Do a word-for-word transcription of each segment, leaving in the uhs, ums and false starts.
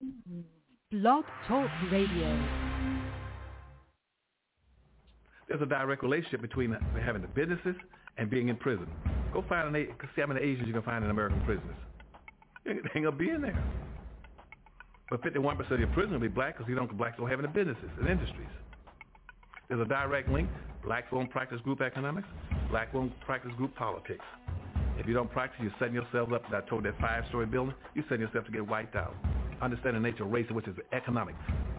Blog Talk Radio. There's a direct relationship between having the businesses and being in prison. Go find an see how many Asians you can find in American prisons. They ain't gonna be in there. But fifty-one percent of your prisoners will be black because you don't blacks don't have any businesses and industries. There's a direct link. Blacks won't practice group economics. Black won't practice group politics. If you don't practice, you're setting yourself up. I told that five-story building, you're setting yourself to get wiped out. Understand the nature of race, which is economics.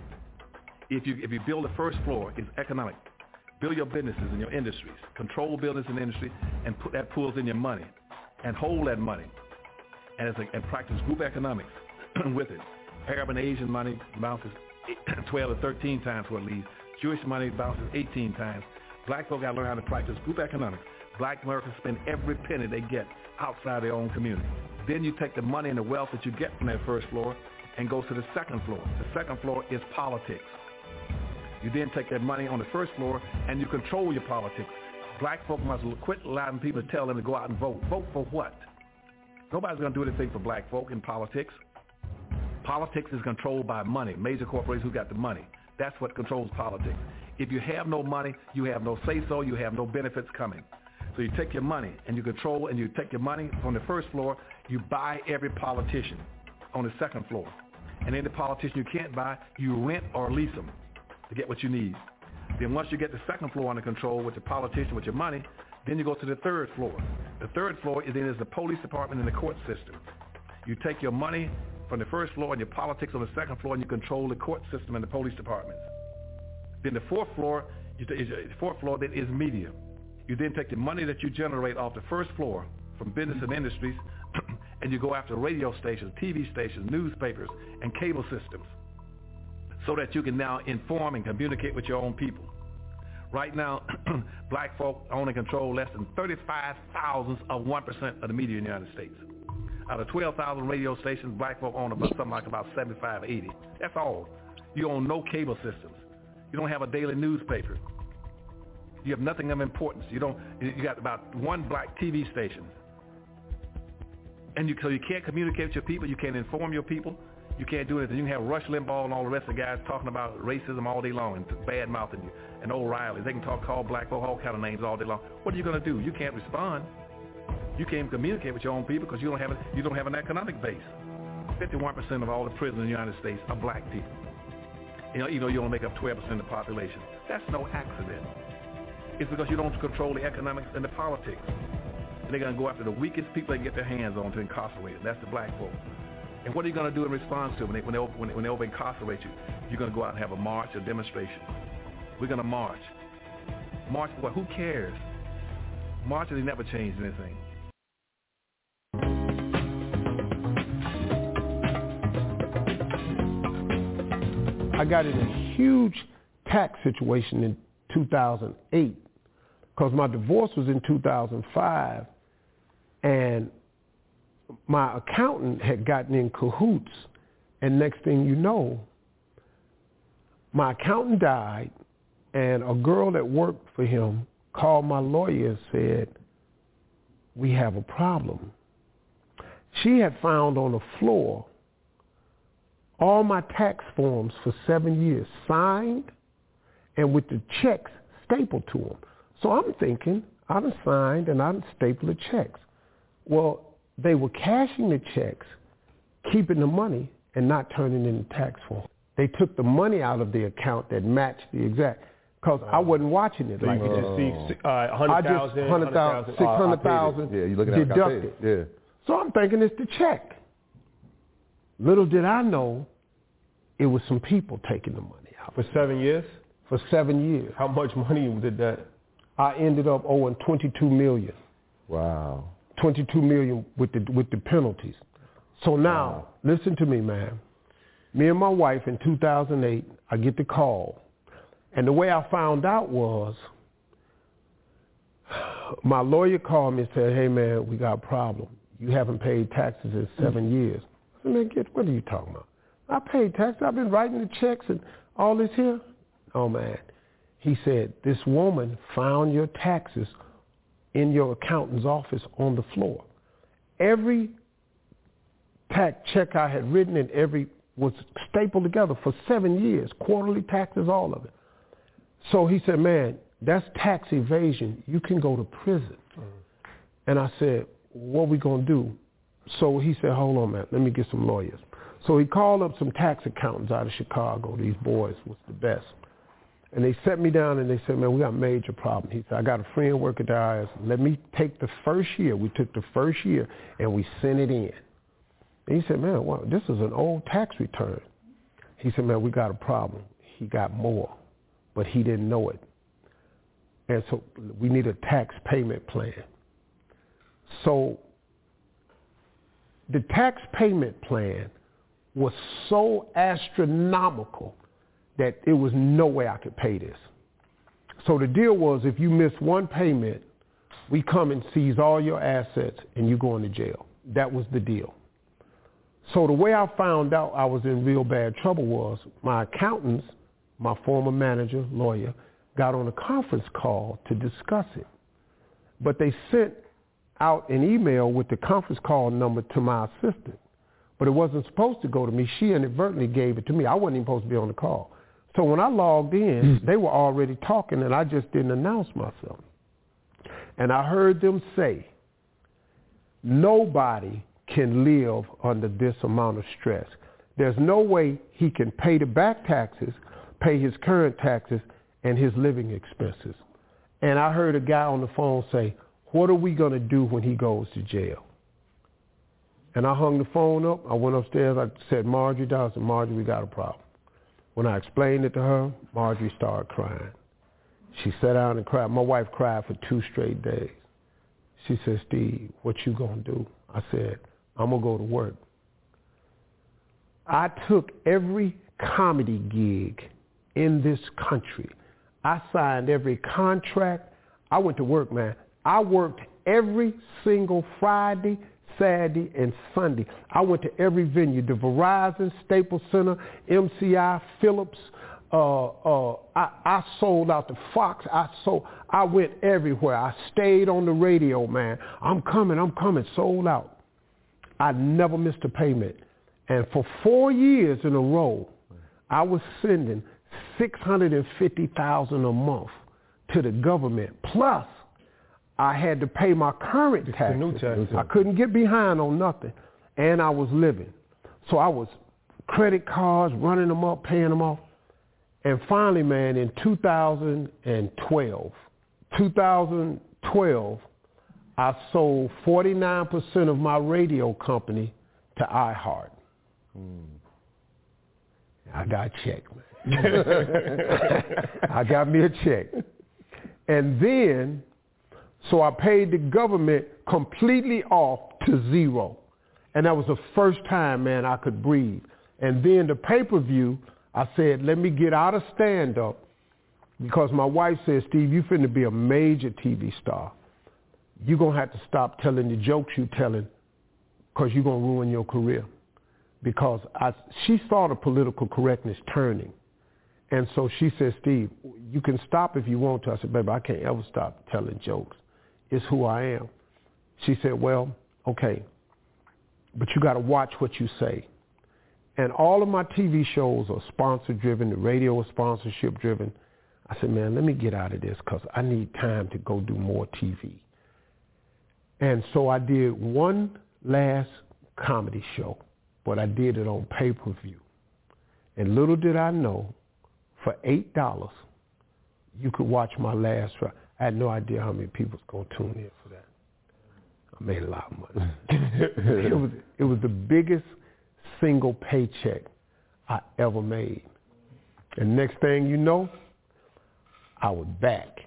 If you if you build the first floor, it's economic. Build your businesses and your industries. Control business and industry, and put that pools in your money, and hold that money, and, as a, and practice group economics with it. Arab and Asian money bounces twelve to thirteen times what it leaves. Jewish money bounces eighteen times. Black folk got to learn how to practice group economics. Black Americans spend every penny they get outside their own community. Then you take the money and the wealth that you get from that first floor and go to the second floor. The second floor is politics. You then take that money on the first floor and you control your politics. Black folk must quit allowing people to tell them to go out and vote. Vote for what? Nobody's going to do anything for black folk in politics. Politics is controlled by money, major corporations who got the money. That's what controls politics. If you have no money, you have no say-so, you have no benefits coming. So you take your money and you control, and you take your money from the first floor, you buy every politician on the second floor. And any politician you can't buy, you rent or lease them to get what you need. Then once you get the second floor under control with the politician, with your money, then you go to the third floor. The third floor is then is the police department and the court system. You take your money from the first floor and your politics on the second floor, and you control the court system and the police departments. Then the fourth floor, is the fourth floor then is media. You then take the money that you generate off the first floor from business and industries, and you go after radio stations, T V stations, newspapers, and cable systems, so that you can now inform and communicate with your own people. Right now, black folk own and control less than thirty-five thousandths of one percent of the media in the United States. Out of twelve thousand radio stations, black folk own about something like about seventy-five, eighty. That's all. You own no cable systems. You don't have a daily newspaper. You have nothing of importance. You don't. You got about one black T V station, and you so you can't communicate with your people. You can't inform your people. You can't do anything. You can have Rush Limbaugh and all the rest of the guys talking about racism all day long and bad mouthing you, and O'Reilly. They can talk, call black folk all kind of names all day long. What are you going to do? You can't respond. You can't communicate with your own people because you don't have a, you don't have an economic base. fifty-one percent of all the prisoners in the United States are black people. You know, even though you only make up twelve percent of the population. That's no accident. It's because you don't control the economics and the politics. And they're going to go after the weakest people they can get their hands on to incarcerate. That's the black folk. And what are you going to do in response to it when they, when they, when they, when they over incarcerate you? You're going to go out and have a march, a demonstration. We're going to march. March for what? Who cares? Marches, they never changed anything. I got in a huge tax situation in two thousand eight because my divorce was in two thousand five, and my accountant had gotten in cahoots, and next thing you know, my accountant died, and a girl that worked for him called my lawyer and said, "We have a problem." She had found on the floor all my tax forms for seven years, signed and with the checks stapled to them. So I'm thinking, I done signed and I done stapled the checks. Well, they were cashing the checks, keeping the money, and not turning in the tax form. They took the money out of the account that matched the exact, because uh, I wasn't watching it. So like you could just see uh, one hundred thousand, one hundred thousand, six hundred thousand yeah, you looking at deducted. Yeah. So I'm thinking it's the check. Little did I know, it was some people taking the money out. For seven years? For seven years. How much money did that? I ended up owing twenty-two million dollars. Wow. twenty-two million dollars with the with the penalties. So now, wow. Listen to me, man. Me and my wife in two thousand eight, I get the call. And the way I found out was, my lawyer called me and said, "Hey, man, we got a problem. You haven't paid taxes in seven years. I said, "Man, get, what are you talking about? I paid taxes. I've been writing the checks and all this here." Oh, man. He said, "This woman found your taxes in your accountant's office on the floor. Every tax check I had written and every was stapled together for seven years, quarterly taxes, all of it. So he said, man, that's tax evasion. You can go to prison. Mm-hmm. And I said, what we going to do? So he said, hold on, man, let me get some lawyers. So he called up some tax accountants out of Chicago. These boys was the best. And they set me down and they said, man, we got a major problem. He said, I got a friend working at the I R S. Let me take the first year. We took the first year and we sent it in. And he said, man, well, this is an old tax return. He said, man, we got a problem. He got more, but he didn't know it. And so we need a tax payment plan. So the tax payment plan was so astronomical that it was no way I could pay this. So the deal was, if you miss one payment, we come and seize all your assets and you go into jail. That was the deal. So the way I found out I was in real bad trouble was my accountants, my former manager, lawyer, got on a conference call to discuss it. But they sent out an email with the conference call number to my assistant. But it wasn't supposed to go to me. She inadvertently gave it to me. I wasn't even supposed to be on the call. So when I logged in, they were already talking, and I just didn't announce myself. And I heard them say, nobody can live under this amount of stress. There's no way he can pay the back taxes, pay his current taxes, and his living expenses. And I heard a guy on the phone say, what are we going to do when he goes to jail? And I hung the phone up. I went upstairs. I said, Marjorie down. I said, Marjorie, we got a problem. When I explained it to her, Marjorie started crying. She sat down and cried. My wife cried for two straight days. She said, Steve, what you going to do? I said, I'm going to go to work. I took every comedy gig in this country. I signed every contract. I went to work, man. I worked every single Friday, Saturday, and Sunday. I went to every venue, the Verizon, Staples Center, M C I, Phillips. Uh, uh, I, I sold out the Fox. I sold. I went everywhere. I stayed on the radio, man. I'm coming, I'm coming, sold out. I never missed a payment. And for four years in a row, I was sending six hundred fifty thousand dollars a month to the government. Plus, I had to pay my current taxes. New taxes. I couldn't get behind on nothing. And I was living. So I was credit cards, running them up, paying them off. And finally, man, in two thousand twelve, two thousand twelve, I sold forty-nine percent of my radio company to iHeart. Mm. I got a check, man. I got me a check. And then, so I paid the government completely off to zero. And that was the first time, man, I could breathe. And then the pay-per-view, I said, let me get out of stand-up, because my wife said, Steve, you finna be a major T V star. You're going to have to stop telling the jokes you're telling, because you're going to ruin your career. Because I, she saw the political correctness turning. And so she said, Steve, you can stop if you want to. I said, baby, I can't ever stop telling jokes. It's who I am. She said, well, okay, but you got to watch what you say. And all of my T V shows are sponsor-driven. The radio is sponsorship-driven. I said, man, let me get out of this because I need time to go do more T V. And so I did one last comedy show, but I did it on pay-per-view. And little did I know, for eight dollars, you could watch my last show. I had no idea how many people was going to tune in for that. I made a lot of money. it was it was the biggest single paycheck I ever made. And next thing you know, I was back.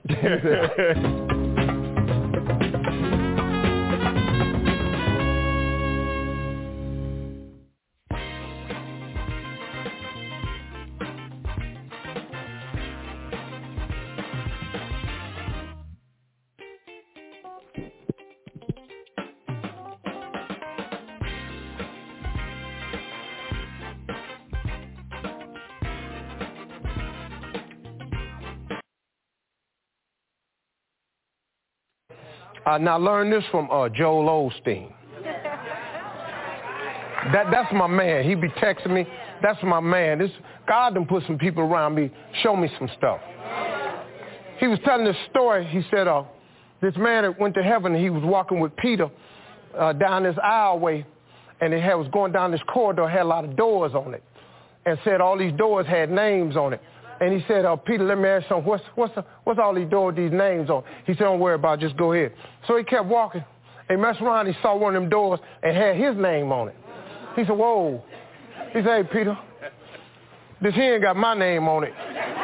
Uh, now learn this from uh, Joel Osteen. That, that's my man. He be texting me. That's my man. This God done put some people around me, show me some stuff. He was telling this story. He said, uh, this man that went to heaven, he was walking with Peter uh, down this aisleway, and it had, was going down this corridor, had a lot of doors on it, and said all these doors had names on it. And he said, uh, Peter, let me ask you something. What's, what's, the, what's all these doors, these names on? He said, don't worry about it, just go ahead. So he kept walking. And he messed around, he saw one of them doors and had his name on it. He said, whoa. He said, hey, Peter, this here ain't got my name on it.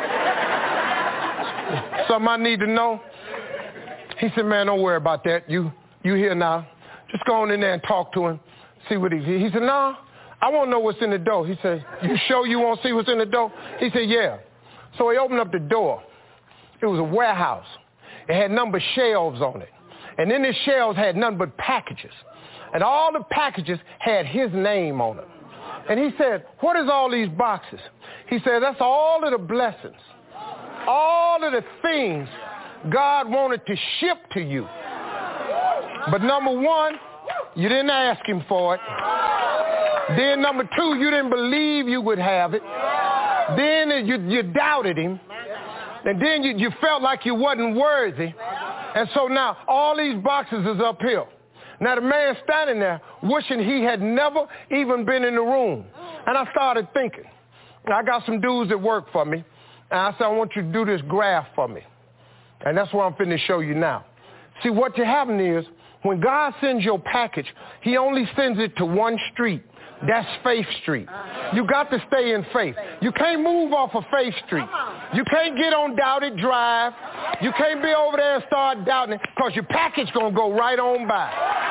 Something I need to know? He said, man, don't worry about that. You you here now. Just go on in there and talk to him, see what he He said, no, I want to know what's in the door. He said, you sure you want to see what's in the door? He said, yeah. So he opened up the door. It was a warehouse. It had number shelves on it. And in the shelves had nothing but packages. And all the packages had his name on them. And he said, what is all these boxes? He said, that's all of the blessings, all of the things God wanted to ship to you. But number one, you didn't ask him for it. Then number two, you didn't believe you would have it. Then you, you doubted him. And then you, you felt like you wasn't worthy. And so now all these boxes is uphill. Now the man standing there wishing he had never even been in the room. And I started thinking, I got some dudes that work for me. And I said, I want you to do this graph for me. And that's what I'm finna show you now. See, what you happen is, when God sends your package, he only sends it to one street. That's Faith Street. You got to stay in faith. You can't move off of Faith Street. You can't get on Doubted Drive. You can't be over there and start doubting it, because your package going to go right on by.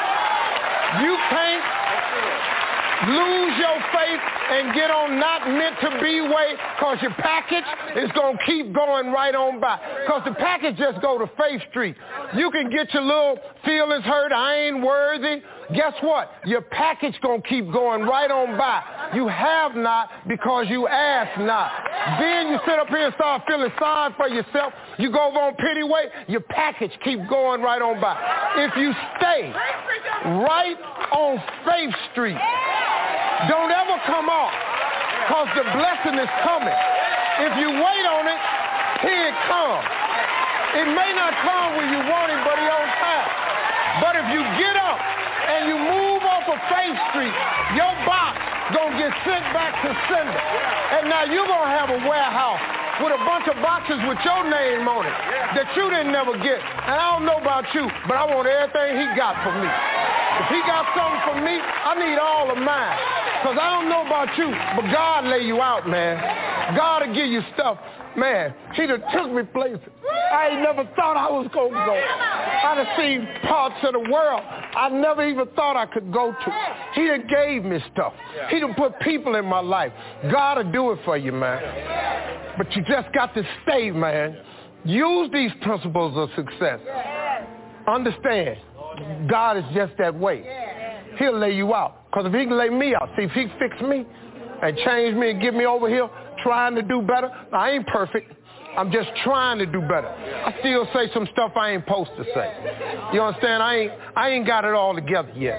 You can't lose your faith and get on Not Meant to Be way, because your package is going to keep going right on by. Because the package just go to Faith Street. You can get your little feelings hurt, I ain't worthy. Guess what? Your package going to keep going right on by. You have not because you ask not. Then you sit up here and start feeling sorry for yourself. You go over on Pity Way, your package keep going right on by. If you stay right on Faith Street, don't ever come off, because the blessing is coming. If you wait on it, here it comes. It may not come when you want it, but it's on time. But if you get up and you move off of Faith Street, your box gonna get sent back to sender. And now you're gonna have a warehouse with a bunch of boxes with your name on it that you didn't never get. And I don't know about you, but I want everything he got for me. If he got something for me, I need all of mine. Because I don't know about you, but God lay you out, man. God will give you stuff. Man, he done took me places I ain't never thought I was going to go. I done seen parts of the world I never even thought I could go to. He done gave me stuff. He done put people in my life. God will do it for you, man. But you just got to stay, man. Use these principles of success. Understand, God is just that way. He'll lay you out. Because if he can lay me out, see, if he fix me and change me and get me over here trying to do better, I ain't perfect. I'm just trying to do better. I still say some stuff I ain't supposed to say. You understand? I ain't, I ain't got it all together yet.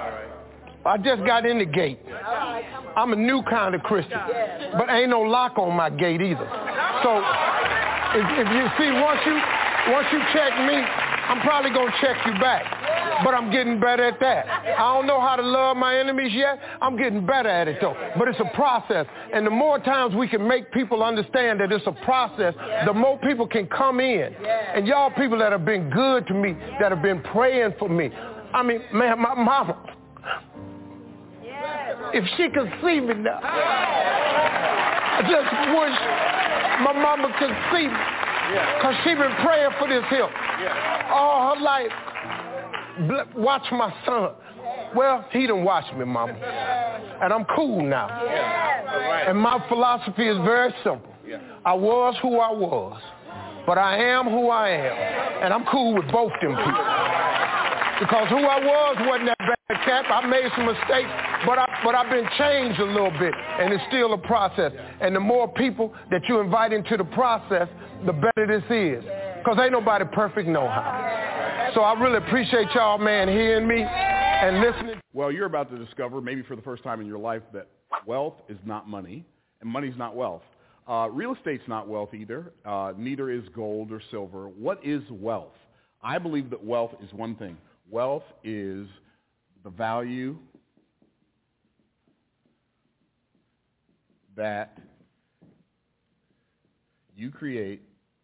I just got in the gate. I'm a new kind of Christian, but ain't no lock on my gate either. So if, if you see, once you, once you check me, I'm probably going to check you back. But I'm getting better at that. I don't know how to love my enemies yet. I'm getting better at it, though. But it's a process. And the more times we can make people understand that it's a process, the more people can come in. And y'all people that have been good to me, that have been praying for me. I mean, man, my mama, if she could see me now, I just wish my mama could see me. Because she been praying for this here all her life. Watch my son. Well, he done watched me, mama. And I'm cool now. And my philosophy is very simple. I was who I was, but I am who I am. And I'm cool with both them people. Because who I was wasn't that bad cat. I made some mistakes, but, I, but I've been changed a little bit, and it's still a process. And the more people that you invite into the process, the better this is. Because ain't nobody perfect no how. So I really appreciate y'all, man, hearing me. and listening. Well, you're about to discover, maybe for the first time in your life, that wealth is not money, and money's not wealth. Uh, real estate's not wealth either. Uh, neither is gold or silver. What is wealth? I believe that wealth is one thing. Wealth is the value that you create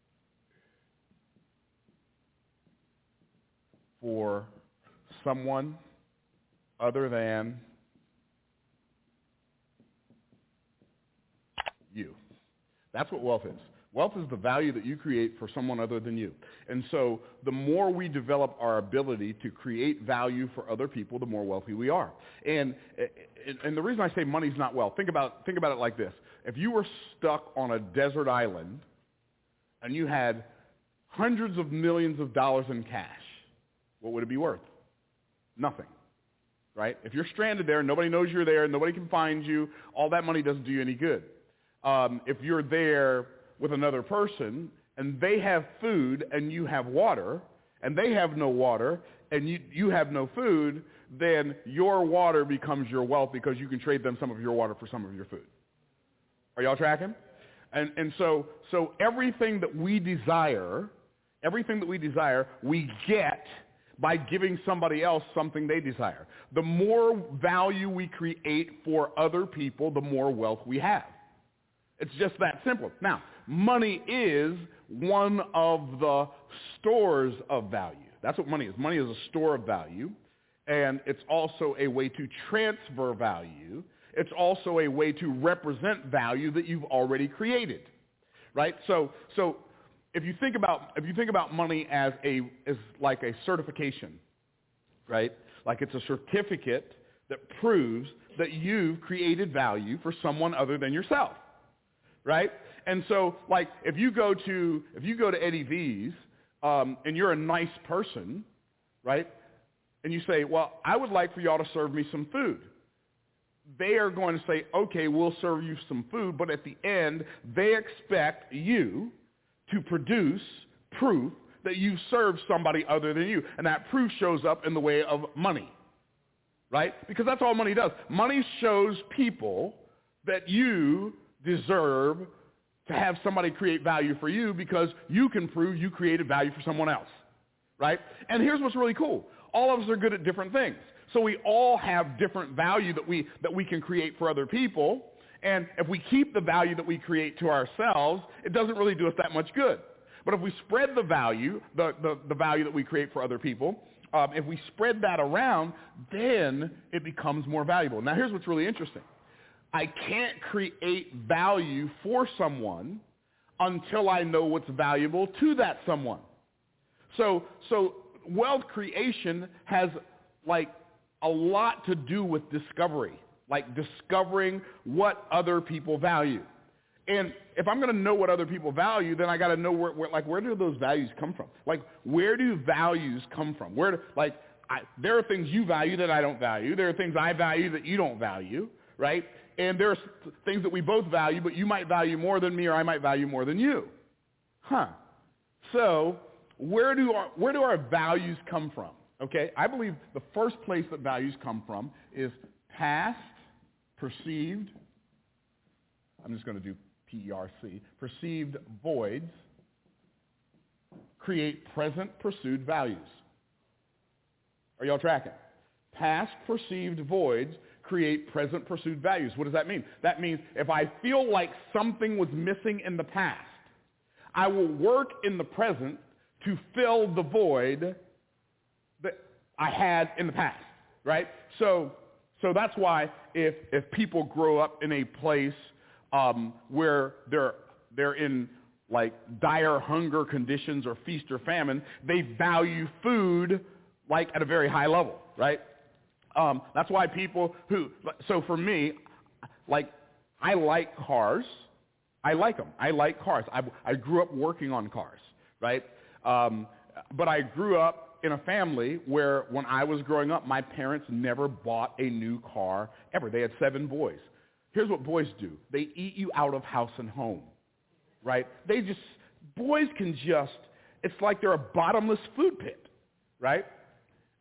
for someone other than you. That's what wealth is. Wealth is the value that you create for someone other than you. And so the more we develop our ability to create value for other people, the more wealthy we are. And and the reason I say money's not wealth, think about think about it like this. If you were stuck on a desert island and you had hundreds of millions of dollars in cash, what would it be worth? Nothing. Right? If you're stranded there, nobody knows you're there, nobody can find you, all that money doesn't do you any good. Um, if you're there with another person and they have food and you have water and they have no water and you, you have no food, then your water becomes your wealth because you can trade them some of your water for some of your food. Are y'all tracking? And, and so, so everything that we desire, everything that we desire, we get by giving somebody else something they desire. The more value we create for other people, the more wealth we have. It's just that simple. Now, money is one of the stores of value. That's what money is. Money is a store of value, and it's also a way to transfer value. It's also a way to represent value that you've already created, right? So, so if you think about if you think about money as a as like a certification, right? Like it's a certificate that proves that you've created value for someone other than yourself. Right? And so, like, if you go to if you go to Eddie V's um, and you're a nice person, right? And you say, well, I would like for y'all to serve me some food. They are going to say, okay, we'll serve you some food, but at the end, they expect you to produce proof that you served somebody other than you. And that proof shows up in the way of money, right? Because that's all money does. Money shows people that you deserve to have somebody create value for you because you can prove you created value for someone else, right? And here's what's really cool. All of us are good at different things. So we all have different value that we that we can create for other people. And if we keep the value that we create to ourselves, it doesn't really do us that much good. But if we spread the value, the, the, the value that we create for other people, um, if we spread that around, then it becomes more valuable. Now here's what's really interesting. I can't create value for someone until I know what's valuable to that someone. So, so wealth creation has like a lot to do with discovery, like discovering what other people value. And if I'm going to know what other people value, then I got to know where, where, like, where do those values come from? Like, where do values come from? Where, do, like, I, there are things you value that I don't value. There are things I value that you don't value, right? And there's things that we both value, but you might value more than me or I might value more than you. Huh. So where do our, where do our values come from? Okay, I believe the first place that values come from is past, perceived, I'm just going to do P E R C, perceived voids create present pursued values. Are y'all tracking? Past perceived voids create present pursued values. What does that mean? That means if I feel like something was missing in the past, I will work in the present to fill the void that I had in the past, right? So, so that's why if if people grow up in a place um, where they're they're in like dire hunger conditions or feast or famine, they value food like at a very high level, right? Um, that's why people who, so for me, like, I like cars. I like them. I like cars. I, I grew up working on cars, right? Um, but I grew up in a family where when I was growing up, my parents never bought a new car ever. They had seven boys. Here's what boys do. They eat you out of house and home, right? They just, boys can just, it's like they're a bottomless food pit, right?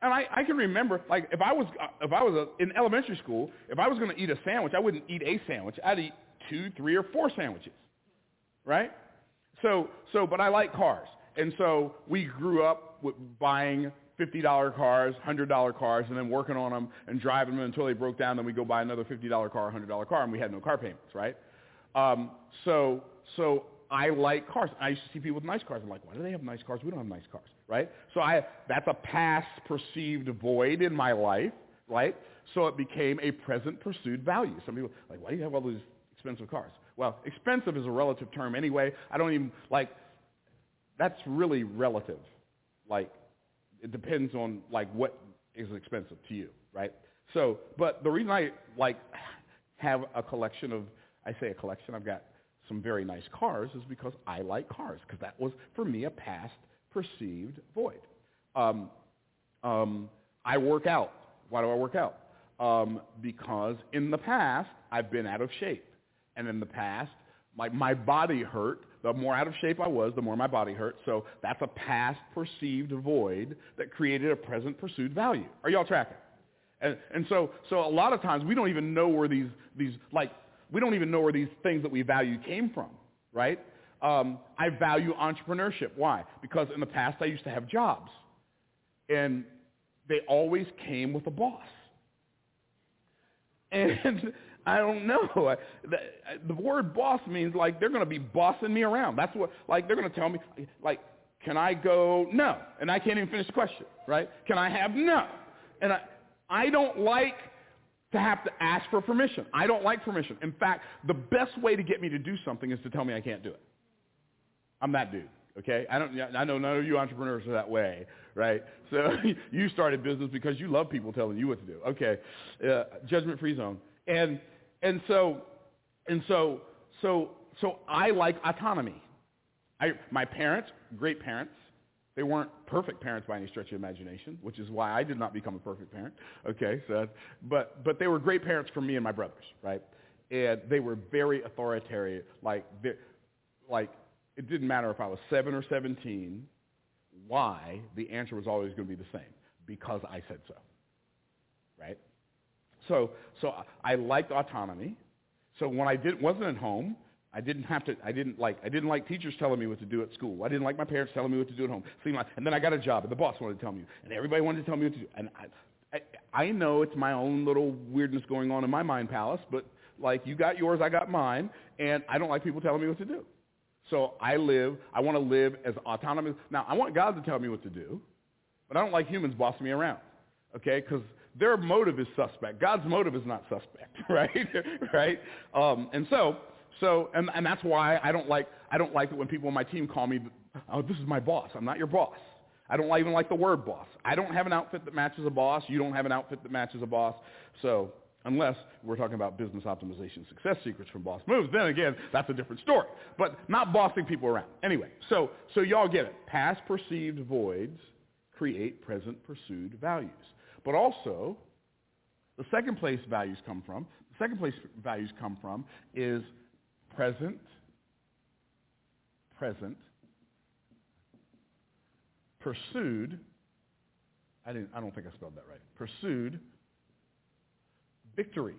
And I, I can remember, like, if I was if I was a, in elementary school, if I was going to eat a sandwich, I wouldn't eat a sandwich. I'd eat two, three, or four sandwiches, right? So, so, but I like cars. And so we grew up with buying fifty dollar cars, one hundred dollar cars, and then working on them and driving them until they broke down. Then we go buy another fifty dollar car, one hundred dollar car, and we had no car payments, right? Um, so, so I like cars. I used to see people with nice cars. I'm like, why do they have nice cars? We don't have nice cars, right? So I, that's a past perceived void in my life, right? So it became a present pursued value. Some people are like, why do you have all these expensive cars? Well, expensive is a relative term anyway. I don't even, like, that's really relative. Like, it depends on, like, what is expensive to you, right? So, but the reason I, like, have a collection of, I say a collection, I've got some very nice cars, is because I like cars, because that was, for me, a past perceived void. Um, um, I work out. Why do I work out? Um, because in the past, I've been out of shape. And in the past, my, my body hurt. The more out of shape I was, the more my body hurt. So that's a past perceived void that created a present pursued value. Are y'all tracking? And, and so, so a lot of times we don't even know where these, these, like, we don't even know where these things that we value came from, right? Um, I value entrepreneurship. Why? Because in the past I used to have jobs, and they always came with a boss. And I don't know. The, the word boss means, like, they're going to be bossing me around. That's what, like, they're going to tell me, like, can I go? No. And I can't even finish the question, right? Can I have? No. And I, I don't like to have to ask for permission. I don't like permission. In fact, the best way to get me to do something is to tell me I can't do it. I'm that dude, okay? I don't. I know none of you entrepreneurs are that way, right? So you started business because you love people telling you what to do. Okay, uh, judgment-free zone. And and so and so so so I like autonomy. I my parents, great parents. They weren't perfect parents by any stretch of imagination, which is why I did not become a perfect parent. Okay, so but but they were great parents for me and my brothers, right? And they were very authoritarian. Like like it didn't matter if I was seven or seventeen. Why? The answer was always going to be the same: because I said so. Right? So so I liked autonomy. So when I did wasn't at home, I didn't have to. I didn't like. I didn't like teachers telling me what to do at school. I didn't like my parents telling me what to do at home. Seemed like, and then I got a job, and the boss wanted to tell me, and everybody wanted to tell me what to do. And I, I, I know it's my own little weirdness going on in my mind palace, but like you got yours, I got mine, and I don't like people telling me what to do. So I live. I want to live as autonomous. Now I want God to tell me what to do, but I don't like humans bossing me around. Okay, because their motive is suspect. God's motive is not suspect, right? right? Um, and so. So, and, and that's why I don't like I don't like it when people on my team call me, oh, this is my boss. I'm not your boss. I don't even like the word boss. I don't have an outfit that matches a boss. You don't have an outfit that matches a boss. So unless we're talking about business optimization success secrets from Boss Moves, then again, that's a different story. But not bossing people around. Anyway, so so y'all get it. Past perceived voids create present pursued values. But also, the second place values come from, the second place values come from is present, present, pursued, I didn't, I don't think I spelled that right, pursued victories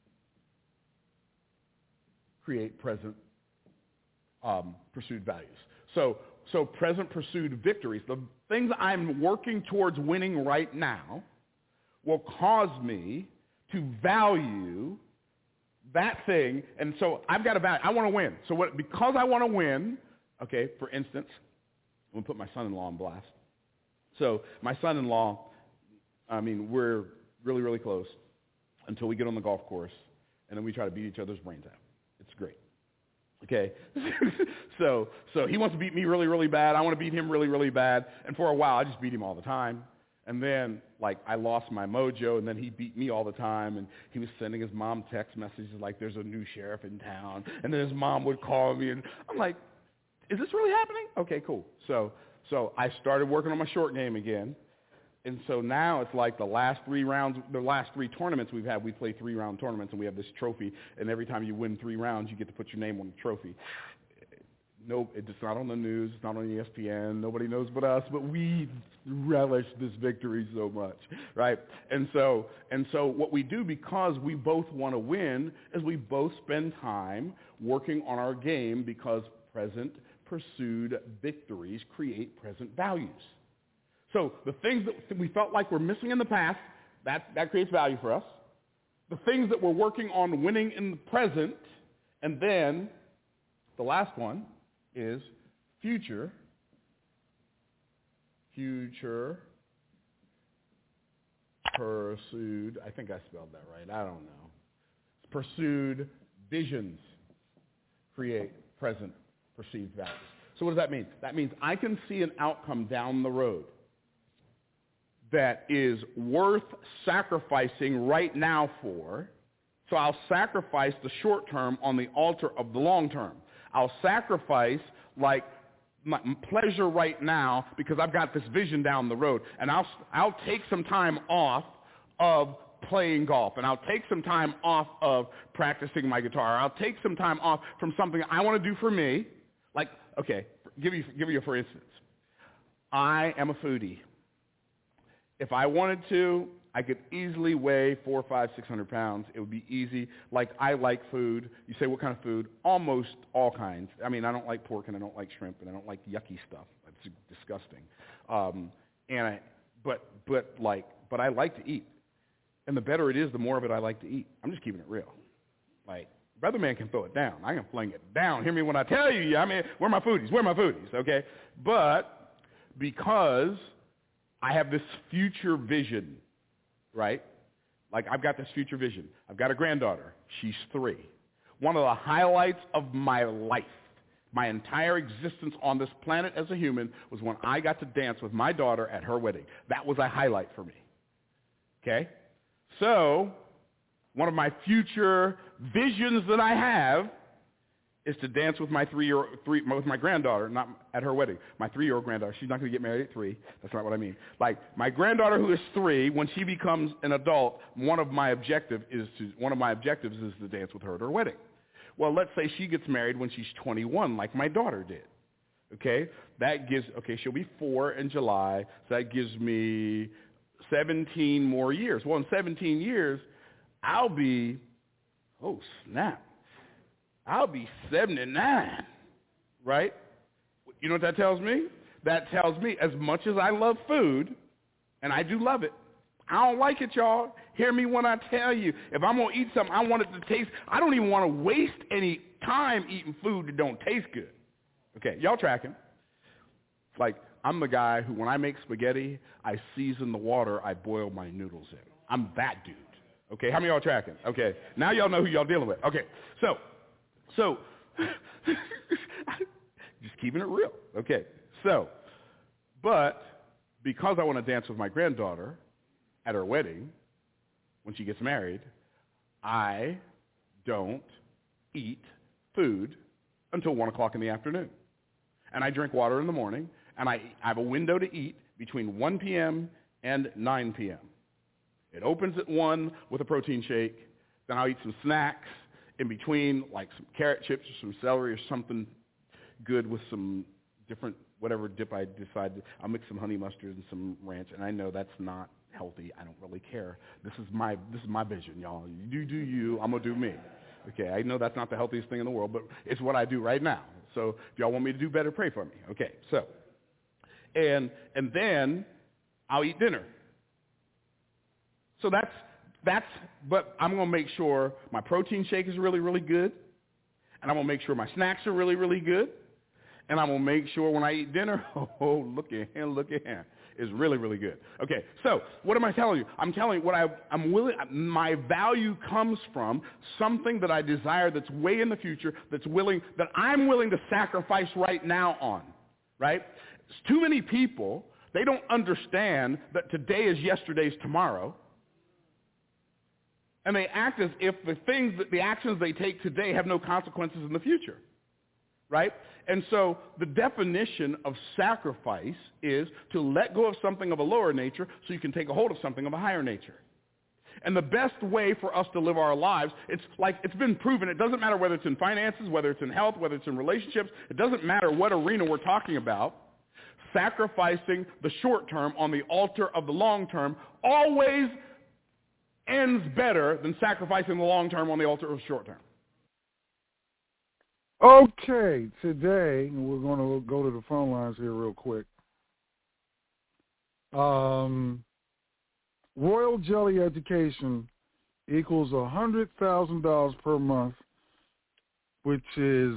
create present um, pursued values. So, so present pursued victories, the things I'm working towards winning right now will cause me to value that thing, and so I've got a value. I want to win. So what, because I want to win, okay, for instance, I'm going to put my son-in-law on blast. So my son-in-law, I mean, we're really, really close until we get on the golf course, and then we try to beat each other's brains out. It's great. Okay? so so he wants to beat me really, really bad. I want to beat him really, really bad. And for a while, I just beat him all the time. And then, like, I lost my mojo, and then he beat me all the time, and he was sending his mom text messages like, there's a new sheriff in town, and then his mom would call me, and I'm like, is this really happening? Okay, cool. So so I started working on my short game again, and so now it's like the last three rounds, the last three tournaments we've had, we play three-round tournaments, and we have this trophy, and every time you win three rounds, you get to put your name on the trophy. Nope, it's not on the news. It's not on E S P N. Nobody knows but us. But we relish this victory so much, right? And so, and so, what we do because we both want to win is we both spend time working on our game because present pursued victories create present values. So the things that we felt like we're missing in the past, that that creates value for us. The things that we're working on winning in the present, and then the last one is future, future pursued, I think I spelled that right, I don't know. Pursued visions create present perceived values. So what does that mean? That means I can see an outcome down the road that is worth sacrificing right now for, so I'll sacrifice the short term on the altar of the long term. I'll sacrifice like my pleasure right now because I've got this vision down the road, and I'll I'll take some time off of playing golf, and I'll take some time off of practicing my guitar. I'll take some time off from something I want to do for me. Like, okay, give you give you for instance, I am a foodie. If I wanted to, I could easily weigh four, five, six hundred pounds. It would be easy. Like, I like food. You say, what kind of food? Almost all kinds. I mean, I don't like pork, and I don't like shrimp, and I don't like yucky stuff. It's disgusting. Um, and I, but but like, but I like to eat. And the better it is, the more of it I like to eat. I'm just keeping it real. Like, Brother Man can throw it down. I can fling it down. Hear me when I tell you. I mean, where are my foodies? Where are my foodies? Okay, but because I have this future vision, right? Like, I've got this future vision. I've got a granddaughter. She's three. One of the highlights of my life, my entire existence on this planet as a human, was when I got to dance with my daughter at her wedding. That was a highlight for me. Okay? So, one of my future visions that I have is to dance with my three-year, three, with my granddaughter, not at her wedding. My three-year-old granddaughter. She's not going to get married at three. That's not what I mean. Like, my granddaughter who is three, when she becomes an adult, one of my objective is to one of my objectives is to dance with her at her wedding. Well, let's say she gets married when she's twenty-one, like my daughter did. Okay, that gives. Okay, she'll be four in July, so that gives me seventeen more years. Well, in seventeen years, I'll be. Oh snap! I'll be seventy-nine, right? You know what that tells me? That tells me as much as I love food, and I do love it, I don't like it, y'all. Hear me when I tell you. If I'm going to eat something, I want it to taste. I don't even want to waste any time eating food that don't taste good. Okay, y'all tracking? Like, I'm the guy who, when I make spaghetti, I season the water I boil my noodles in. I'm that dude. Okay, how many of y'all tracking? Okay, now y'all know who y'all dealing with. Okay, so... So, just keeping it real. Okay, so, but because I want to dance with my granddaughter at her wedding, when she gets married, I don't eat food until one o'clock in the afternoon. And I drink water in the morning, and I, I have a window to eat between one p.m. and nine p.m. It opens at one with a protein shake, then I'll eat some snacks in between, like some carrot chips or some celery or something good with some different, whatever dip I decide. I'll mix some honey mustard and some ranch, and I know that's not healthy. I don't really care. This is my this is my vision, y'all. You do you. I'm going to do me. Okay, I know that's not the healthiest thing in the world, but it's what I do right now. So if y'all want me to do better, pray for me. Okay, so, and and then I'll eat dinner. So that's, That's, but I'm going to make sure my protein shake is really, really good, and I'm going to make sure my snacks are really, really good, and I'm going to make sure when I eat dinner, oh, look at him, look at him, is really, really good. Okay, so what am I telling you? I'm telling you what I, I'm willing, my value comes from something that I desire that's way in the future, that's willing, that I'm willing to sacrifice right now on, right? It's too many people, they don't understand that today is yesterday's tomorrow. And they act as if the things, that the actions they take today have no consequences in the future, right? And so the definition of sacrifice is to let go of something of a lower nature so you can take a hold of something of a higher nature. And the best way for us to live our lives, it's like it's been proven. It doesn't matter whether it's in finances, whether it's in health, whether it's in relationships. It doesn't matter what arena we're talking about. Sacrificing the short term on the altar of the long term always ends better than sacrificing the long term on the altar of the short term. Okay, today we're going to go to the phone lines here real quick. Um, Royal Jelly Education equals one hundred thousand dollars per month, which is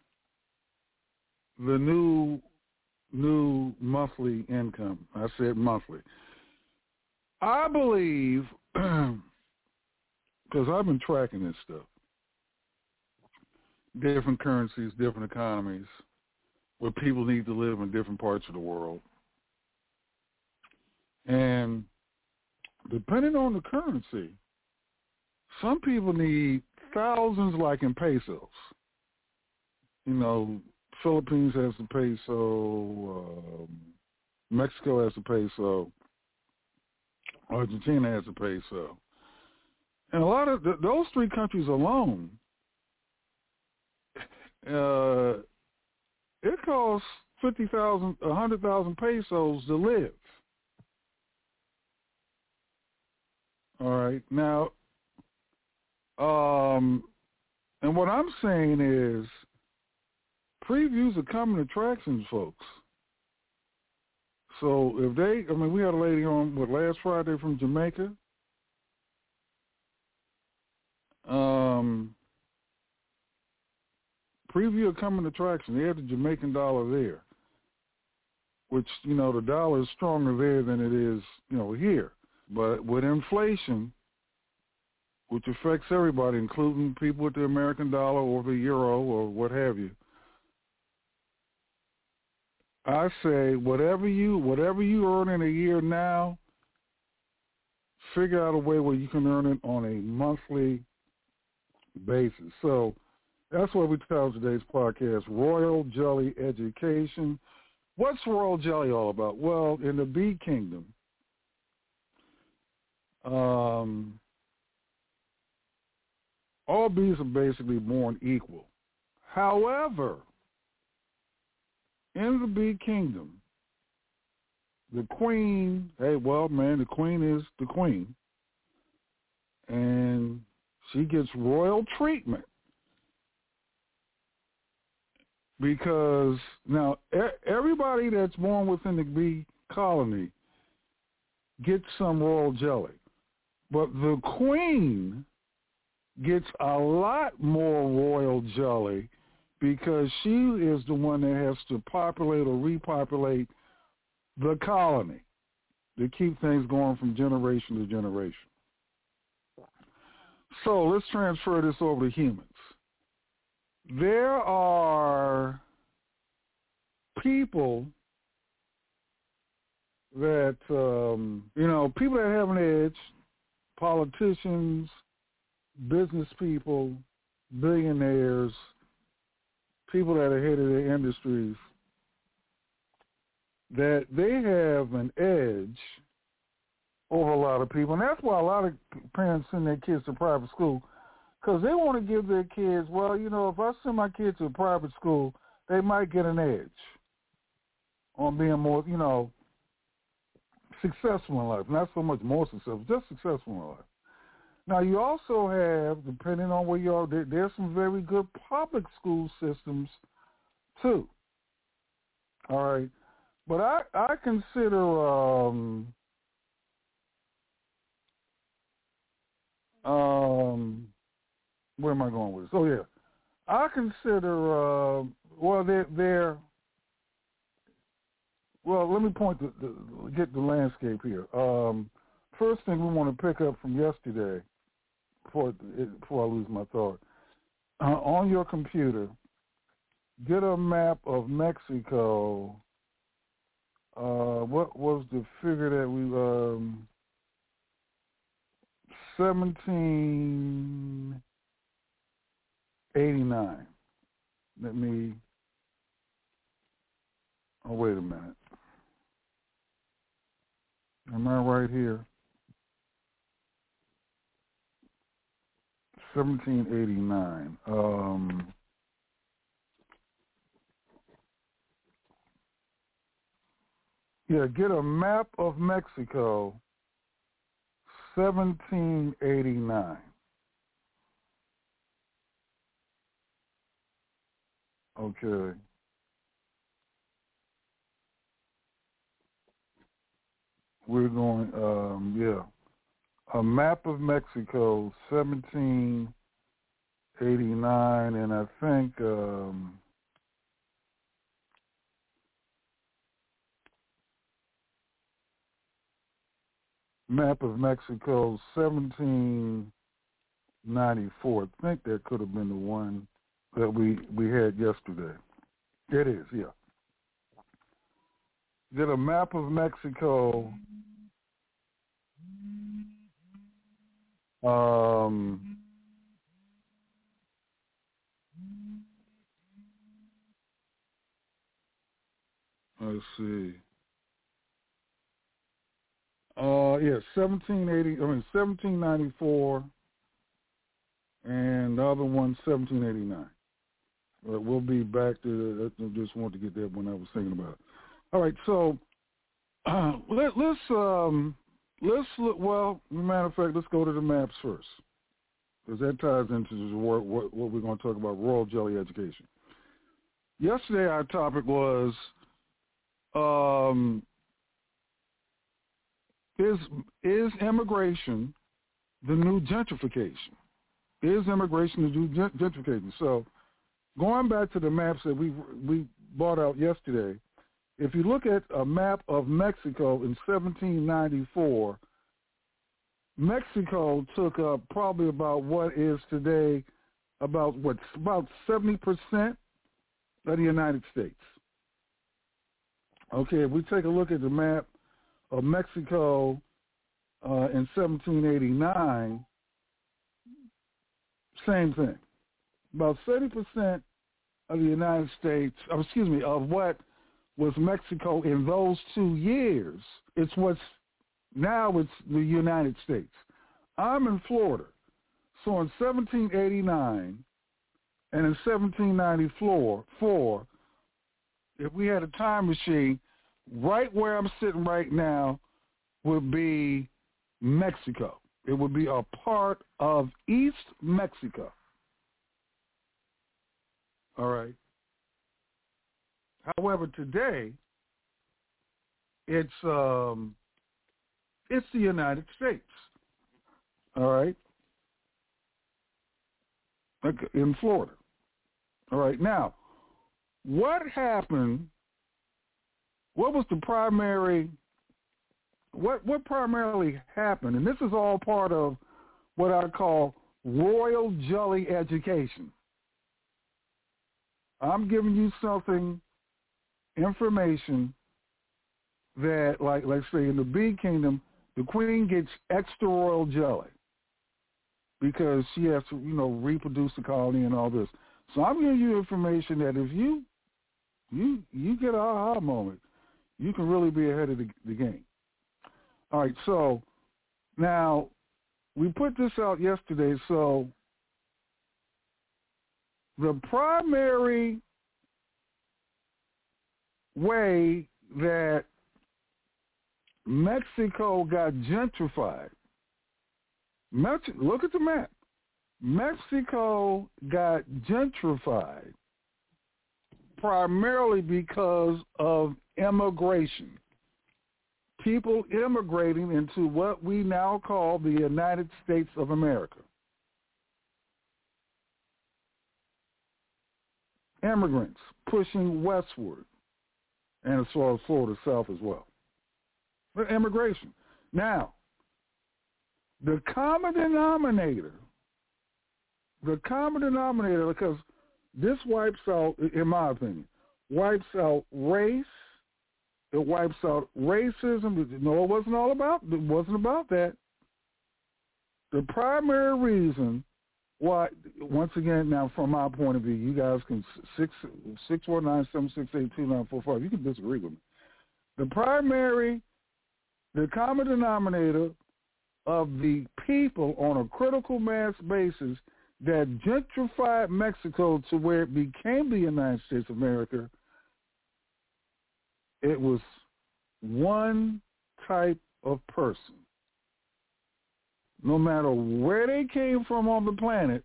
the new new monthly income. I said monthly. I believe, because I've been tracking this stuff, different currencies, different economies, where people need to live in different parts of the world. And depending on the currency, some people need thousands like in pesos. You know, Philippines has the peso, um, Mexico has the peso, Argentina has the peso. And a lot of th- those three countries alone, uh, it costs fifty thousand, one hundred thousand pesos to live. All right. Now, um, and what I'm saying is, previews are coming attractions, folks. So if they, I mean, we had a lady on what last Friday from Jamaica. Um, preview are coming attraction. They had the Jamaican dollar there, which, you know, the dollar is stronger there than it is, you know, here. But with inflation, which affects everybody, including people with the American dollar or the euro or what have you, I say whatever you whatever you earn in a year now, figure out a way where you can earn it on a monthly basis. So that's what we tell today's podcast, Royal Jelly Education. What's Royal Jelly all about? Well, in the bee kingdom, um, all bees are basically born equal. However, in the bee kingdom, the queen, hey, well, man, the queen is the queen, and she gets royal treatment because now everybody that's born within the bee colony gets some royal jelly, but the queen gets a lot more royal jelly because she is the one that has to populate or repopulate the colony to keep things going from generation to generation. So let's transfer this over to humans. There are people that, um, you know, people that have an edge, politicians, business people, billionaires, people that are ahead of their industries, that they have an edge over a lot of people. And that's why a lot of parents send their kids to private school, because they want to give their kids, well, you know, if I send my kids to a private school, they might get an edge on being more, you know, successful in life. Not so much more successful, just successful in life. Now, you also have, depending on where you are, there, there's some very good public school systems, too. All right. But I, I consider, um, um, where am I going with this? Oh, yeah. I consider, uh, well, they're, they're, well, let me point to, the, get the landscape here. Um, first thing we want to pick up from yesterday, before, before I lose my thought, uh, on your computer, get a map of Mexico. Uh, what was the figure that we, um, seventeen eighty-nine. Let me, oh, wait a minute. Am I right here? seventeen eighty-nine. Um, yeah, get a map of Mexico, seventeen eighty-nine. Okay. We're going, um, yeah. A map of Mexico, seventeen eighty-nine, and I think um, map of Mexico, seventeen ninety-four. I think that could have been the one that we, we had yesterday. It is, yeah. Get a map of Mexico. Um, let's see. Uh, yeah, seventeen eighty. I mean, seventeen ninety-four, and the other one, seventeen eighty-nine. Uh, we'll be back to. I just wanted to get that one I was thinking about. All right, so uh, let, let's um, let's look. Well, as a matter of fact, let's go to the maps first, because that ties into what, what, what we're going to talk about: royal jelly education. Yesterday, our topic was. Um, Is is immigration the new gentrification? Is immigration the new gentrification? So, going back to the maps that we we brought out yesterday, if you look at a map of Mexico in seventeen ninety-four, Mexico took up probably about what is today about what about seventy percent of the United States. Okay, if we take a look at the map of Mexico uh, in seventeen eighty-nine, same thing. About thirty percent of the United States, oh, excuse me, of what was Mexico in those two years, it's what's now it's the United States. I'm in Florida. So in seventeen eighty-nine and in seventeen ninety-four, if we had a time machine, right where I'm sitting right now would be Mexico. It would be a part of East Mexico. All right. However, today, it's um, it's the United States. All right. In Florida. All right. Now, what happened? What was the primary, what what primarily happened? And this is all part of what I call royal jelly education. I'm giving you something, information that, like, let's say in the Bee Kingdom, the queen gets extra royal jelly because she has to, you know, reproduce the colony and all this. So I'm giving you information that if you, you, you get an aha moment, you can really be ahead of the, the game. All right, so now we put this out yesterday. So the primary way that Mexico got gentrified, Mex- look at the map. Mexico got gentrified primarily because of immigration. People immigrating into what we now call the United States of America. Immigrants pushing westward, and as far as Florida South as well. But immigration. Now, the common denominator, the common denominator, because this wipes out, in my opinion, wipes out race. It wipes out racism. No, it wasn't all about. It wasn't about that. The primary reason why, once again, now from my point of view, you guys can six six four nine seven six eight two nine four five. You can disagree with me. The primary, the common denominator of the people on a critical mass basis that gentrified Mexico to where it became the United States of America, it was one type of person. No matter where they came from on the planet,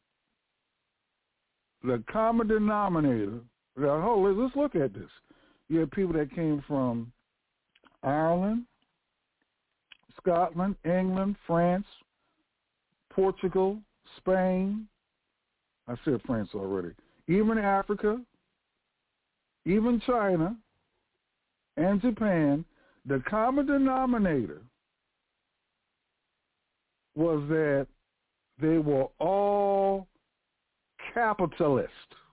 the common denominator, oh, let's look at this. You have people that came from Ireland, Scotland, England, France, Portugal, Spain. I said France already. Even Africa, even China, and Japan. The common denominator was that they were all capitalist.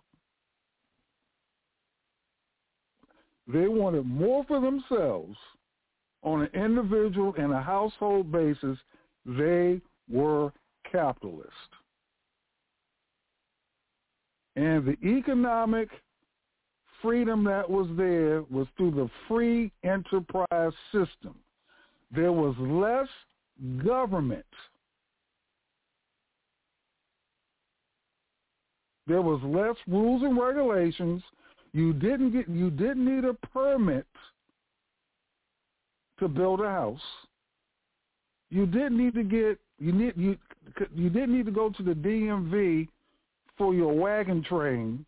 They wanted more for themselves on an individual and a household basis. They were capitalist. And the economic freedom that was there was through the free enterprise system. There was less government. There was less rules and regulations. You didn't get you didn't need a permit to build a house. You didn't need to get you need you you didn't need to go to the D M V for your wagon train,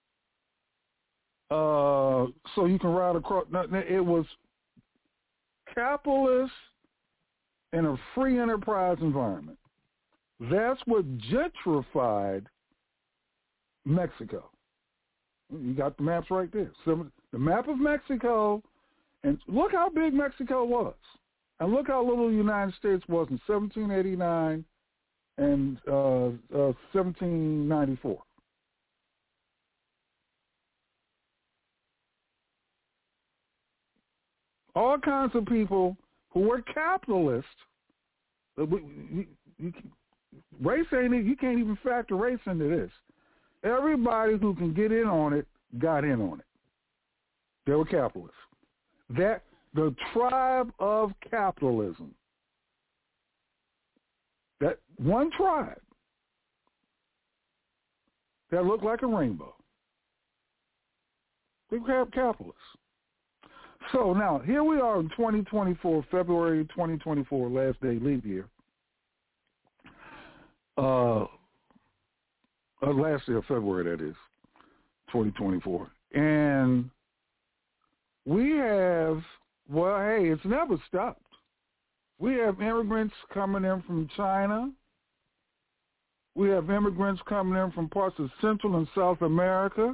uh, so you can ride across. It was capitalist in a free enterprise environment. That's what gentrified Mexico. You got the maps right there. So the map of Mexico, and look how big Mexico was, and look how little the United States was in seventeen eighty-nine and uh, uh, seventeen ninety-four. All kinds of people who were capitalists. You, you, race ain't it. You can't even factor race into this. Everybody who can get in on it got in on it. They were capitalists. That the tribe of capitalism. That one tribe that looked like a rainbow. They were capitalists. So now, here we are in twenty twenty-four, February twenty twenty-four, last day leap year. Uh, uh, last day of February, that is, twenty twenty-four. And we have, well, hey, it's never stopped. We have immigrants coming in from China. We have immigrants coming in from parts of Central and South America,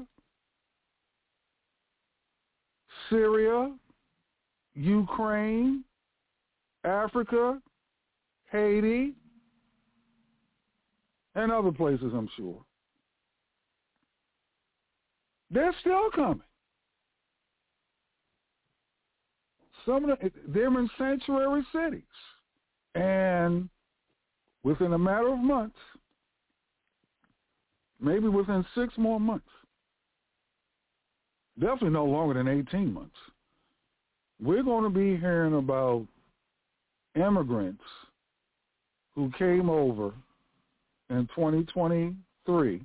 Syria, Ukraine, Africa, Haiti, and other places, I'm sure. They're still coming. Some of them, they're in sanctuary cities. And within a matter of months, maybe within six more months, definitely no longer than eighteen months, we're going to be hearing about immigrants who came over in twenty twenty-three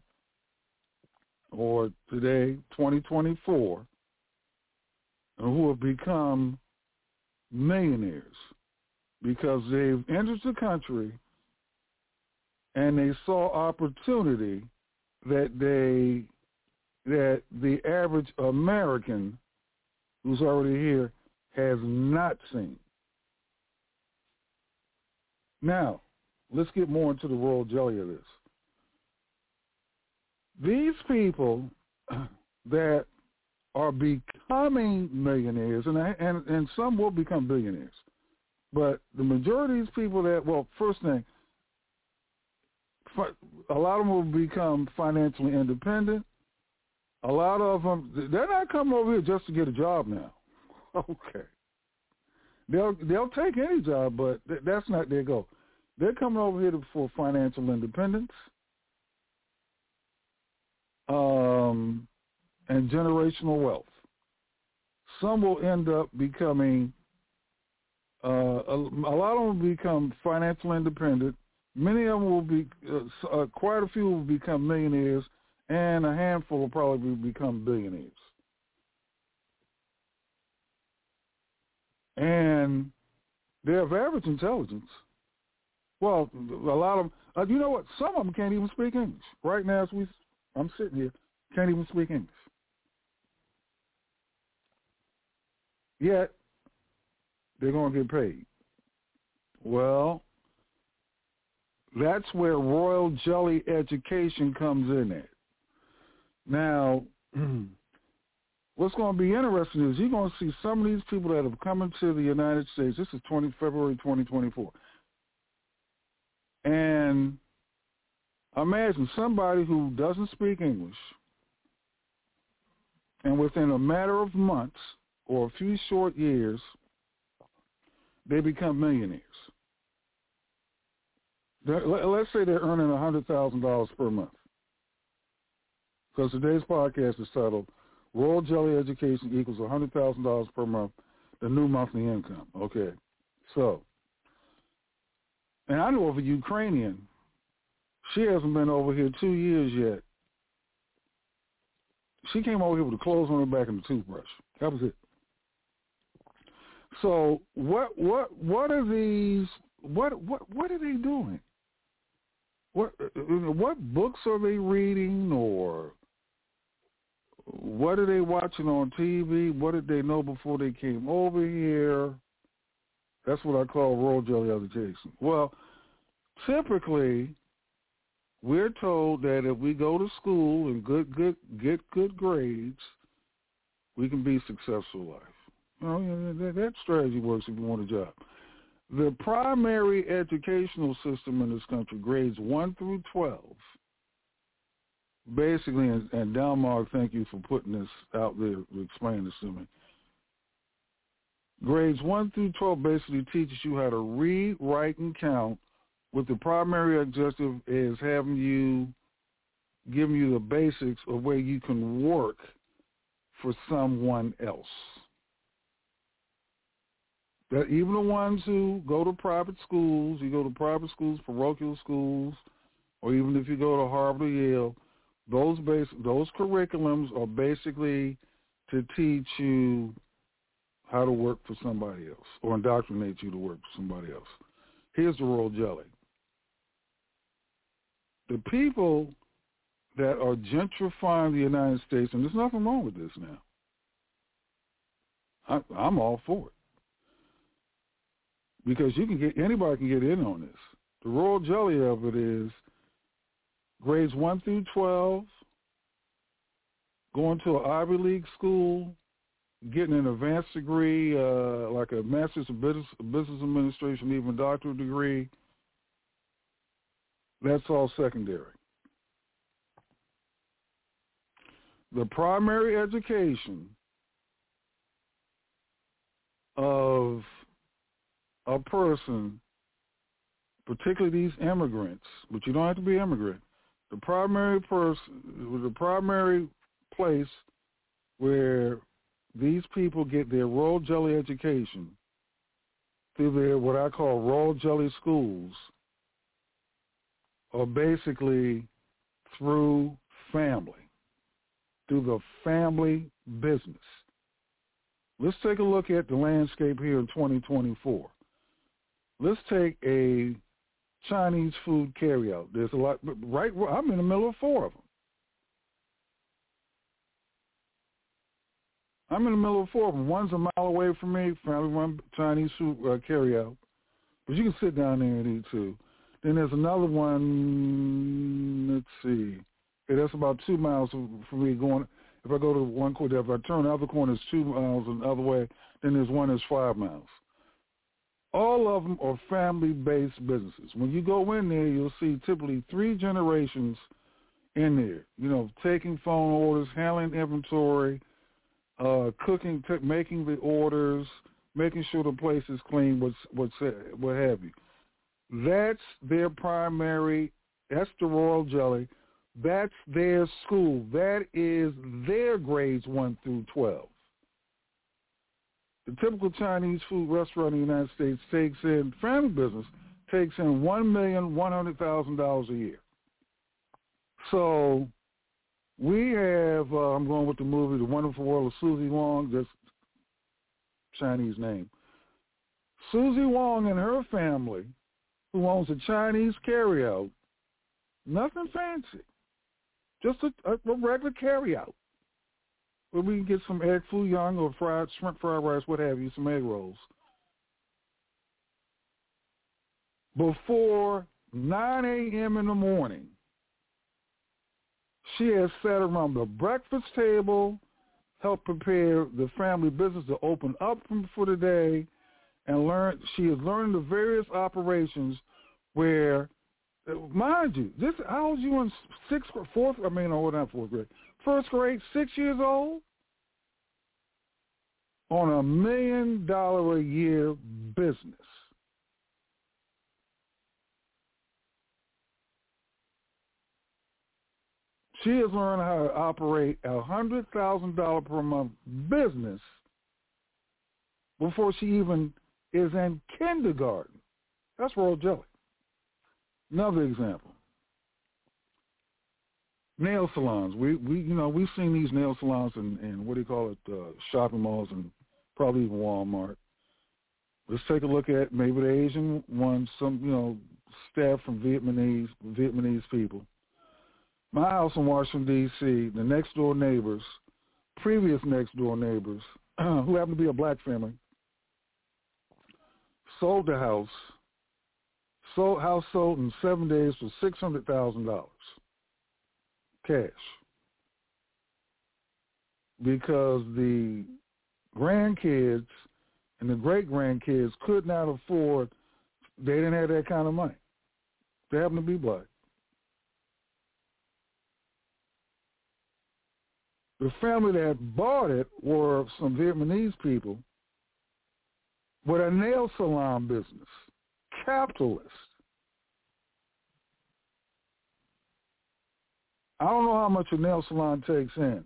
or today, twenty twenty-four, and who have become millionaires because they've entered the country and they saw opportunity that they that the average American who's already here has not seen. Now, let's get more into the royal jelly of this. These people that are becoming millionaires, and, and and some will become billionaires, but the majority of these people that, well, first thing, a lot of them will become financially independent. A lot of them, they're not coming over here just to get a job now. Okay. They'll they'll take any job, but th- that's not their goal. They're coming over here for financial independence um, and generational wealth. Some will end up becoming, uh, a, a lot of them become financially independent, Many of them will be, uh, uh, quite a few will become millionaires, and a handful will probably become billionaires. And they have average intelligence. Well, a lot of them, uh, you know what? Some of them can't even speak English. Right now, as we, I'm sitting here, can't even speak English. Yet, they're going to get paid. Well, that's where royal jelly education comes in at. Now, what's going to be interesting is you're going to see some of these people that have come into the United States. This is February twenty twenty-four. And imagine somebody who doesn't speak English, and within a matter of months or a few short years, they become millionaires. Let's say they're earning one hundred thousand dollars per month. Because today's podcast is titled, Royal Jelly Education Equals one hundred thousand dollars per month, the new monthly income. Okay, so, and I know of a Ukrainian. She hasn't been over here two years yet. She came over here with the clothes on her back and the toothbrush. That was it. So what what what are these? What what what are they doing? What what books are they reading, or what are they watching on T V? What did they know before they came over here? That's what I call royal jelly education. Well, typically, we're told that if we go to school and good good get good grades, we can be successful in life. You know, that, that strategy works if you want a job. The primary educational system in this country, grades one through twelve, basically, and, and Dalmark, thank you for putting this out there to explain this to me. Grades one through twelve basically teaches you how to read, write, and count, with the primary objective is having you, giving you the basics of where you can work for someone else. That even the ones who go to private schools, you go to private schools, parochial schools, or even if you go to Harvard or Yale, those base, those curriculums are basically to teach you how to work for somebody else or indoctrinate you to work for somebody else. Here's the royal jelly. The people that are gentrifying the United States, and there's nothing wrong with this now. I, I'm all for it. Because you can get, anybody can get in on this. The royal jelly of it is grades one through twelve, going to an Ivy League school, getting an advanced degree, uh, like a master's of business, business administration, even a doctorate degree. That's all secondary. The primary education of a person, particularly these immigrants, but you don't have to be immigrant, the primary person, the primary place where these people get their royal jelly education through their what I call royal jelly schools are basically through family, through the family business. Let's take a look at the landscape here in twenty twenty-four. Let's take a Chinese food carryout. There's a lot, right? I'm in the middle of four of them. I'm in the middle of four of them. One's a mile away from me, family-run Chinese food uh, carryout. But you can sit down there and eat too. Then there's another one, let's see. Okay, that's about two miles from me going. If I go to one corner, if I turn the other corner, it's two miles the other way. Then there's one that's five miles. All of them are family-based businesses. When you go in there, you'll see typically three generations in there. You know, taking phone orders, handling inventory, uh, cooking, t- making the orders, making sure the place is clean, what's, what's, what have you. That's their primary. That's the royal jelly. That's their school. That is their grades one through twelve. The typical Chinese food restaurant in the United States takes in family business, takes in one million one hundred thousand dollars a year. So we have, uh, I'm going with the movie, The Wonderful World of Susie Wong, just Chinese name. Susie Wong and her family, who owns a Chinese carryout, nothing fancy, just a, a, a regular carryout, where we can get some egg foo young or fried shrimp fried rice, what have you, some egg rolls. Before nine a.m. in the morning, she has sat around the breakfast table, helped prepare the family business to open up for the day, and learn. She is learning the various operations where, mind you, this I was you in sixth, fourth. I mean, or not fourth grade, first grade, six years old, on a million dollar a year business. She has learned how to operate a one hundred thousand dollars per month business before she even is in kindergarten. That's royal jelly. Another example. Nail salons. We, we you know, we've seen these nail salons in, in what do you call it, uh, shopping malls and probably even Walmart. Let's take a look at maybe the Asian ones, some, you know, staff from Vietnamese, Vietnamese people. My house in Washington, D C, the next-door neighbors, previous next-door neighbors, who happen to be a black family, sold the house, sold, house sold in seven days for six hundred thousand dollars cash, because the grandkids and the great-grandkids could not afford, they didn't have that kind of money. They happen to be black. The family that bought it were some Vietnamese people with a nail salon business, capitalist. I don't know how much a nail salon takes in,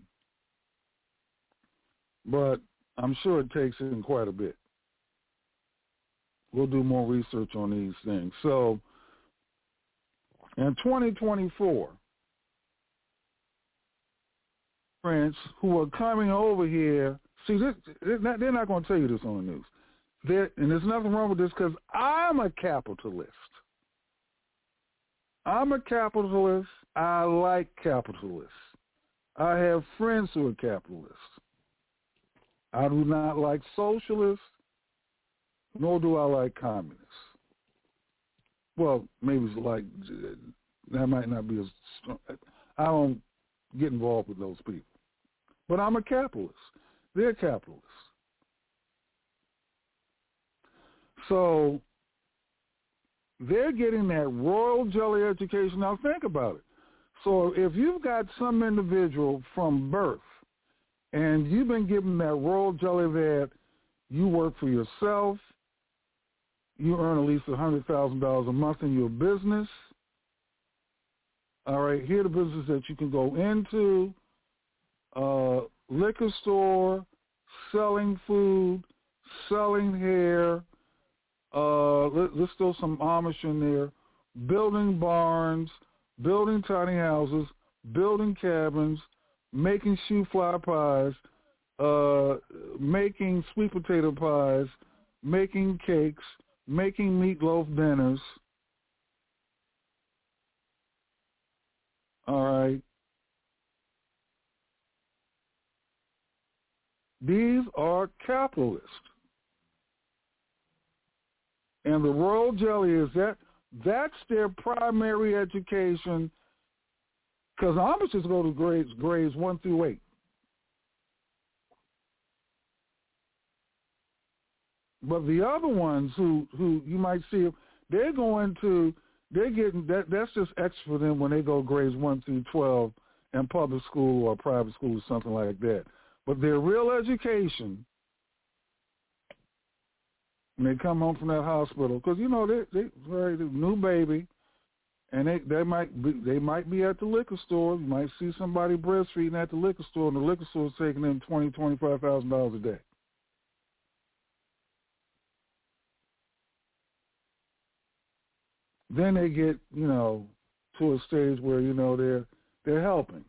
but I'm sure it takes in quite a bit. We'll do more research on these things. So in twenty twenty-four, friends who are coming over here, see, this, they're not, they're not going to tell you this on the news. They're, and there's nothing wrong with this because I'm a capitalist. I'm a capitalist. I like capitalists. I have friends who are capitalists. I do not like socialists, nor do I like communists. Well, maybe it's like, that might not be as strong. I don't get involved with those people. But I'm a capitalist. They're capitalists. So they're getting that royal jelly education. Now think about it. So if you've got some individual from birth and you've been given that royal jelly that you work for yourself, you earn at least one hundred thousand dollars a month in your business, all right, here are the businesses that you can go into, uh, liquor store, selling food, selling hair, uh, let, let's throw some Amish in there, building barns, building tiny houses, building cabins, making shoe fly pies, uh, making sweet potato pies, making cakes, making meatloaf dinners. All right. These are capitalists. And the royal jelly is that, that's their primary education, because Amishes go to grades, grades one through eight. But the other ones who, who you might see, they're going to, they're getting, that, that's just extra for them when they go grades one through twelve in public school or private school or something like that. But their real education, when they come home from that hospital, because, you know, they, they, very new baby, and they, they might be, they might be at the liquor store. You might see somebody breastfeeding at the liquor store, and the liquor store is taking them twenty thousand dollars, twenty-five thousand dollars a day. then they get, you know, to a stage where, you know, they're they're helping.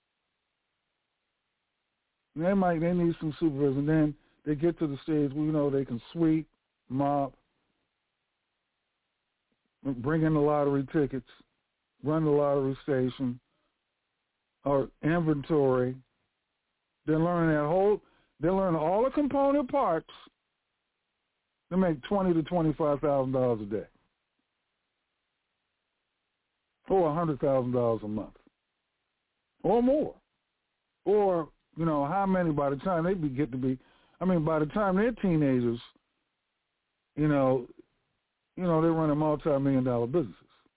And they might they need some supervision. Then they get to the stage where, you know, they can sweep, mop, bring in the lottery tickets, run the lottery station, or inventory. They're learning that whole. They're learning all the component parts. They make twenty to twenty-five thousand dollars a day, or a hundred thousand dollars a month, or more, or you know how many by the time they be, get to be. I mean, by the time they're teenagers, you know, you know they're running multi-million dollar businesses.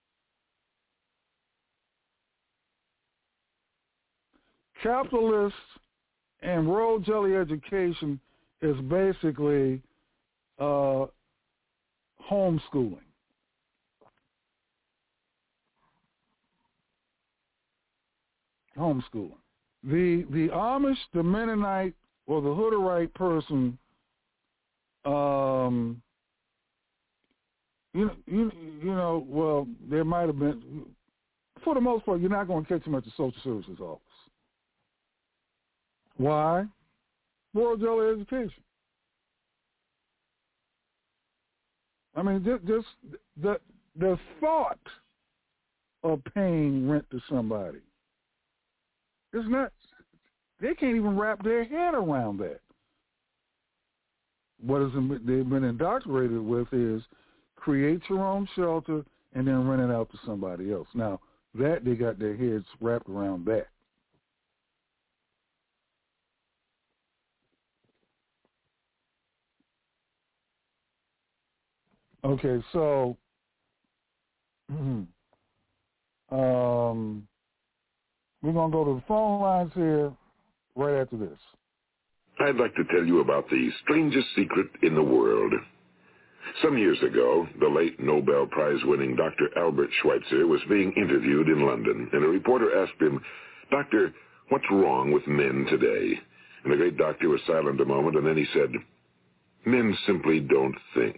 Capitalist and roll jelly education is basically uh, homeschooling. Homeschooling. The the Amish, the Mennonite, or the Hutterite person, um, you know, you you know, well, there might have been. For the most part, you're not going to catch them at the social services office. Why? Royal jelly education. I mean, just, just the the thought of paying rent to somebody is not. They can't even wrap their head around that. What is they've been indoctrinated with is create your own shelter and then rent it out to somebody else. Now that they got their heads wrapped around that. Okay, so um, we're going to go to the phone lines here right after this. I'd like to tell you about the strangest secret in the world. Some years ago, the late Nobel Prize-winning Doctor Albert Schweitzer was being interviewed in London, and a reporter asked him, "Doctor, what's wrong with men today?" And the great doctor was silent a moment, and then he said, "Men simply don't think."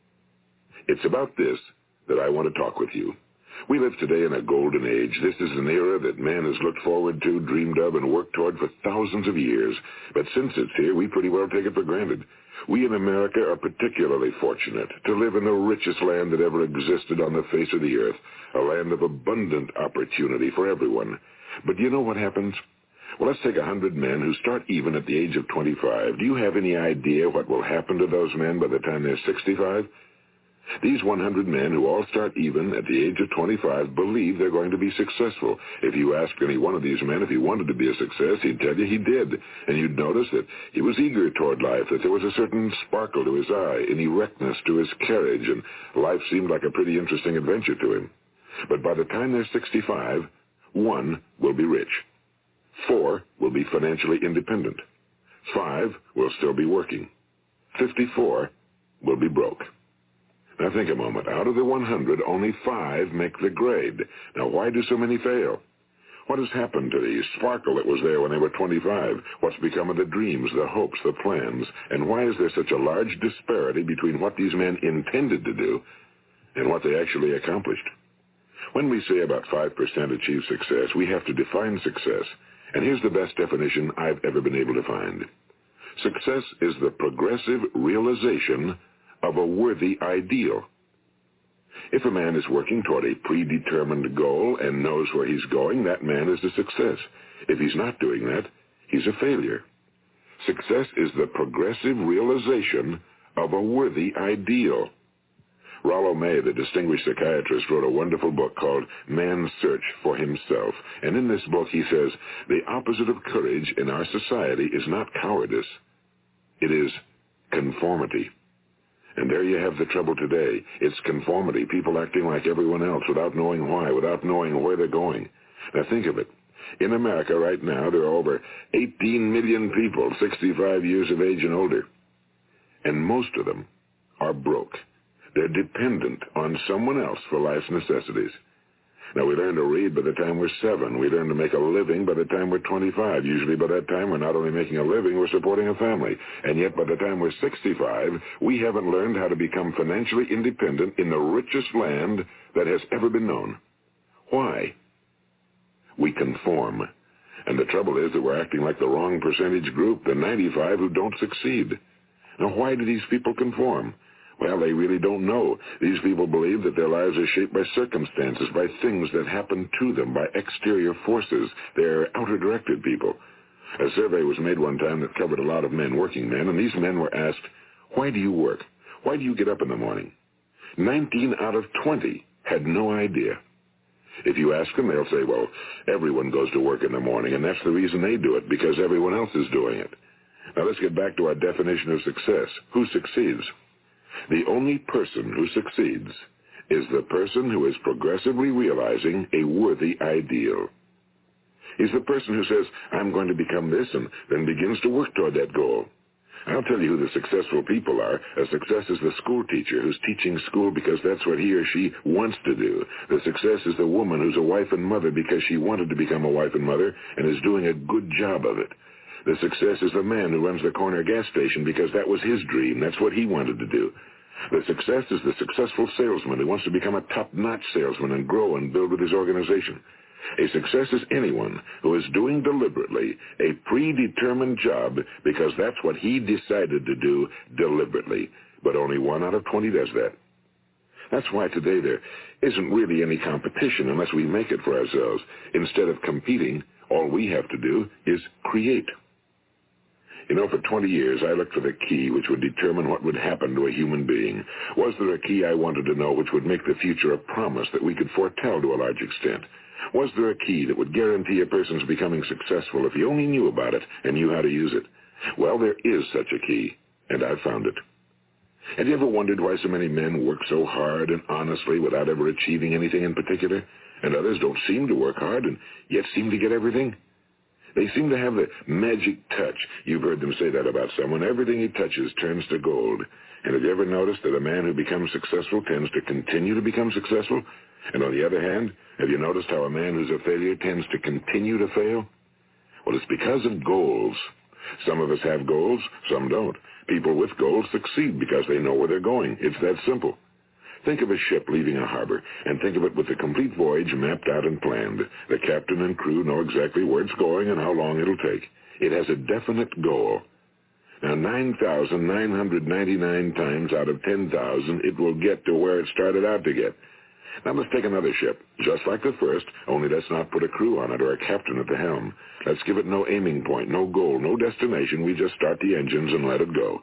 It's about this that I want to talk with you. We live today in a golden age. This is an era that man has looked forward to, dreamed of, and worked toward for thousands of years. But since it's here, we pretty well take it for granted. We in America are particularly fortunate to live in the richest land that ever existed on the face of the earth, a land of abundant opportunity for everyone. But do you know what happens? Well, let's take a hundred men who start even at the age of twenty-five. Do you have any idea what will happen to those men by the time they're sixty-five? These one hundred men who all start even at the age of twenty-five believe they're going to be successful. If you ask any one of these men if he wanted to be a success, he'd tell you he did. And you'd notice that he was eager toward life, that there was a certain sparkle to his eye, an erectness to his carriage, and life seemed like a pretty interesting adventure to him. But by the time they're sixty-five, one will be rich. Four will be financially independent. Five will still be working. Fifty-four will be broke. Now think a moment. Out of the one hundred, only five make the grade. Now why do so many fail? What has happened to the sparkle that was there when they were twenty-five? What's become of the dreams, the hopes, the plans? And why is there such a large disparity between what these men intended to do and what they actually accomplished? When we say about five percent achieve success, we have to define success. And here's the best definition I've ever been able to find. Success is the progressive realization of a worthy ideal. If a man is working toward a predetermined goal and knows where he's going, that man is a success. If he's not doing that, he's a failure. Success is the progressive realization of a worthy ideal. Rollo May, the distinguished psychiatrist, wrote a wonderful book called Man's Search for Himself. And in this book he says, the opposite of courage in our society is not cowardice. It is conformity. And there you have the trouble today. It's conformity, people acting like everyone else without knowing why, without knowing where they're going. Now think of it. In America right now, there are over eighteen million people, sixty-five years of age and older. And most of them are broke. They're dependent on someone else for life's necessities. Now, we learn to read by the time we're seven. We learn to make a living by the time we're twenty-five. Usually by that time, we're not only making a living, we're supporting a family. And yet, by the time we're sixty-five, we haven't learned how to become financially independent in the richest land that has ever been known. Why? We conform. And the trouble is that we're acting like the wrong percentage group, the ninety-five who don't succeed. Now, why do these people conform? Well, they really don't know. These people believe that their lives are shaped by circumstances, by things that happen to them, by exterior forces. They're outer-directed people. A survey was made one time that covered a lot of men, working men, and these men were asked, why do you work? Why do you get up in the morning? nineteen out of twenty had no idea. If you ask them, they'll say, well, everyone goes to work in the morning, and that's the reason they do it, because everyone else is doing it. Now, let's get back to our definition of success. Who succeeds? The only person who succeeds is the person who is progressively realizing a worthy ideal. He's the person who says, I'm going to become this, and then begins to work toward that goal. I'll tell you who the successful people are. A success is the school teacher who's teaching school because that's what he or she wants to do. The success is the woman who's a wife and mother because she wanted to become a wife and mother and is doing a good job of it. The success is the man who runs the corner gas station because that was his dream. That's what he wanted to do. The success is the successful salesman who wants to become a top-notch salesman and grow and build with his organization. A success is anyone who is doing deliberately a predetermined job because that's what he decided to do deliberately. But only one out of twenty does that. That's why today there isn't really any competition unless we make it for ourselves. Instead of competing, all we have to do is create. You know, for twenty years, I looked for the key which would determine what would happen to a human being. Was there a key I wanted to know which would make the future a promise that we could foretell to a large extent? Was there a key that would guarantee a person's becoming successful if he only knew about it and knew how to use it? Well, there is such a key, and I've found it. Have you ever wondered why so many men work so hard and honestly without ever achieving anything in particular, and others don't seem to work hard and yet seem to get everything? They seem to have the magic touch. You've heard them say that about someone. Everything he touches turns to gold. And have you ever noticed that a man who becomes successful tends to continue to become successful? And on the other hand, have you noticed how a man who's a failure tends to continue to fail? Well, it's because of goals. Some of us have goals, some don't. People with goals succeed because they know where they're going. It's that simple. Think of a ship leaving a harbor, and think of it with the complete voyage mapped out and planned. The captain and crew know exactly where it's going and how long it'll take. It has a definite goal. Now, nine thousand nine hundred ninety-nine times out of ten thousand, it will get to where it started out to get. Now, let's take another ship, just like the first, only let's not put a crew on it or a captain at the helm. Let's give it no aiming point, no goal, no destination. We just start the engines and let it go.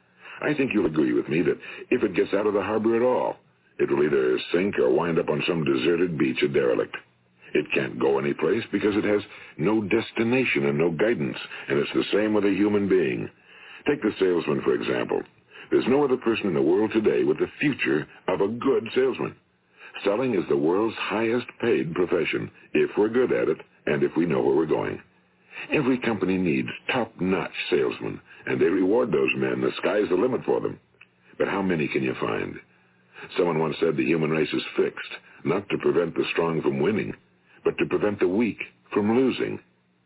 I think you'll agree with me that if it gets out of the harbor at all, it will either sink or wind up on some deserted beach, a derelict. It can't go anyplace because it has no destination and no guidance, and it's the same with a human being. Take the salesman, for example. There's no other person in the world today with the future of a good salesman. Selling is the world's highest paid profession, if we're good at it and if we know where we're going. Every company needs top-notch salesmen, and they reward those men. The sky's the limit for them. But how many can you find? Someone once said the human race is fixed, not to prevent the strong from winning, but to prevent the weak from losing.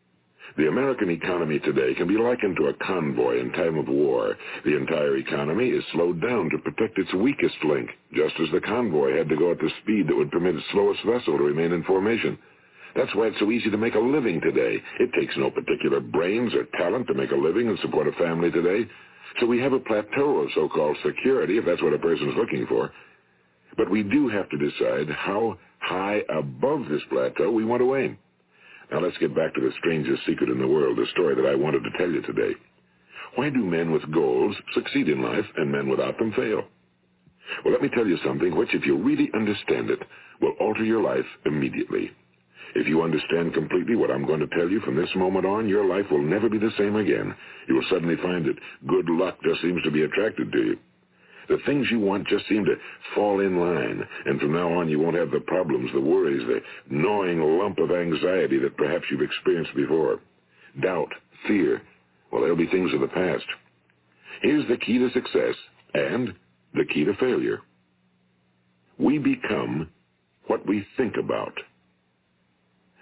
The American economy today can be likened to a convoy in time of war. The entire economy is slowed down to protect its weakest link, just as the convoy had to go at the speed that would permit its slowest vessel to remain in formation. That's why it's so easy to make a living today. It takes no particular brains or talent to make a living and support a family today. So we have a plateau of so-called security, if that's what a person's looking for. But we do have to decide how high above this plateau we want to aim. Now let's get back to the strangest secret in the world, the story that I wanted to tell you today. Why do men with goals succeed in life and men without them fail? Well, let me tell you something which, if you really understand it, will alter your life immediately. If you understand completely what I'm going to tell you from this moment on, your life will never be the same again. You will suddenly find that good luck just seems to be attracted to you. The things you want just seem to fall in line, and from now on you won't have the problems, the worries, the gnawing lump of anxiety that perhaps you've experienced before. Doubt, fear, well, they'll be things of the past. Here's the key to success and the key to failure. We become what we think about.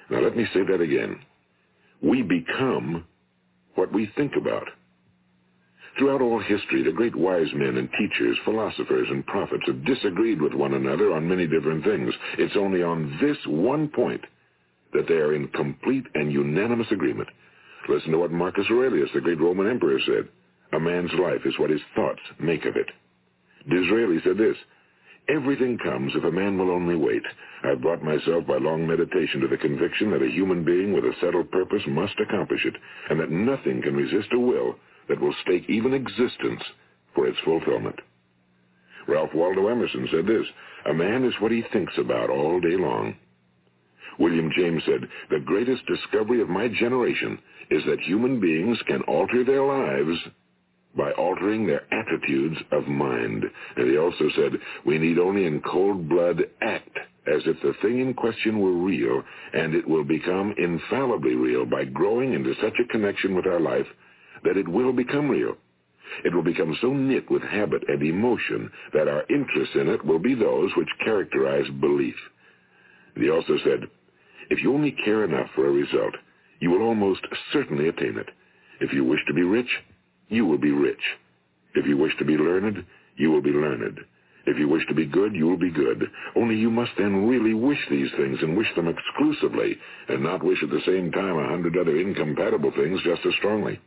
Now let me say that again. We become what we think about. Throughout all history, the great wise men and teachers, philosophers and prophets have disagreed with one another on many different things. It's only on this one point that they are in complete and unanimous agreement. Listen to what Marcus Aurelius, the great Roman emperor, said. A man's life is what his thoughts make of it. Disraeli said this, everything comes if a man will only wait. I've brought myself by long meditation to the conviction that a human being with a settled purpose must accomplish it, and that nothing can resist a will that will stake even existence for its fulfillment. Ralph Waldo Emerson said this, a man is what he thinks about all day long. William James said, the greatest discovery of my generation is that human beings can alter their lives by altering their attitudes of mind. And he also said, we need only in cold blood act as if the thing in question were real, and it will become infallibly real by growing into such a connection with our life that it will become real. It will become so knit with habit and emotion that our interest in it will be those which characterize belief. And he also said, if you only care enough for a result, you will almost certainly attain it. If you wish to be rich, you will be rich. If you wish to be learned, you will be learned. If you wish to be good, you will be good. Only you must then really wish these things and wish them exclusively, and not wish at the same time a hundred other incompatible things just as strongly.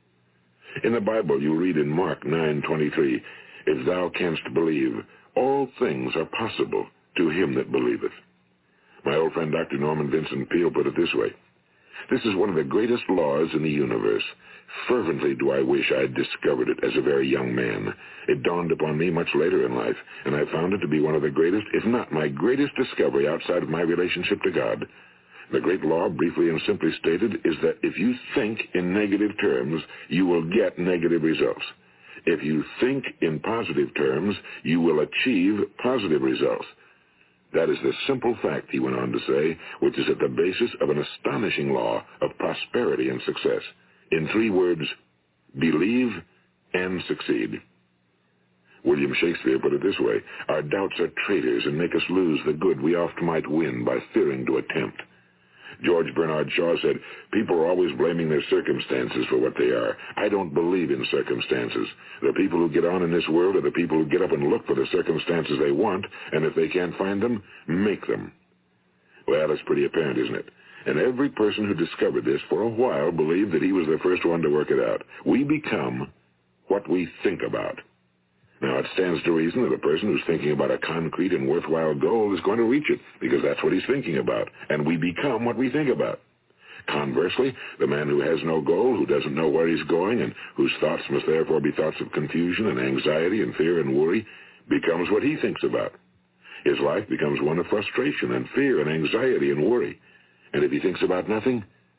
In the Bible, you read in Mark nine twenty-three, if thou canst believe, all things are possible to him that believeth. My old friend Doctor Norman Vincent Peale put it this way, this is one of the greatest laws in the universe. Fervently do I wish I had discovered it as a very young man. It dawned upon me much later in life, and I found it to be one of the greatest, if not my greatest discovery outside of my relationship to God. The great law, briefly and simply stated, is that if you think in negative terms, you will get negative results. If you think in positive terms, you will achieve positive results. That is the simple fact, he went on to say, which is at the basis of an astonishing law of prosperity and success. In three words, believe and succeed. William Shakespeare put it this way, our doubts are traitors and make us lose the good we oft might win by fearing to attempt. George Bernard Shaw said, people are always blaming their circumstances for what they are. I don't believe in circumstances. The people who get on in this world are the people who get up and look for the circumstances they want, and if they can't find them, make them. Well, it's pretty apparent, isn't it? And every person who discovered this for a while believed that he was the first one to work it out. We become what we think about. Now, it stands to reason that a person who's thinking about a concrete and worthwhile goal is going to reach it, because that's what he's thinking about, and we become what we think about. Conversely, the man who has no goal, who doesn't know where he's going, and whose thoughts must therefore be thoughts of confusion and anxiety and fear and worry, becomes what he thinks about. His life becomes one of frustration and fear and anxiety and worry. And if he thinks about nothing,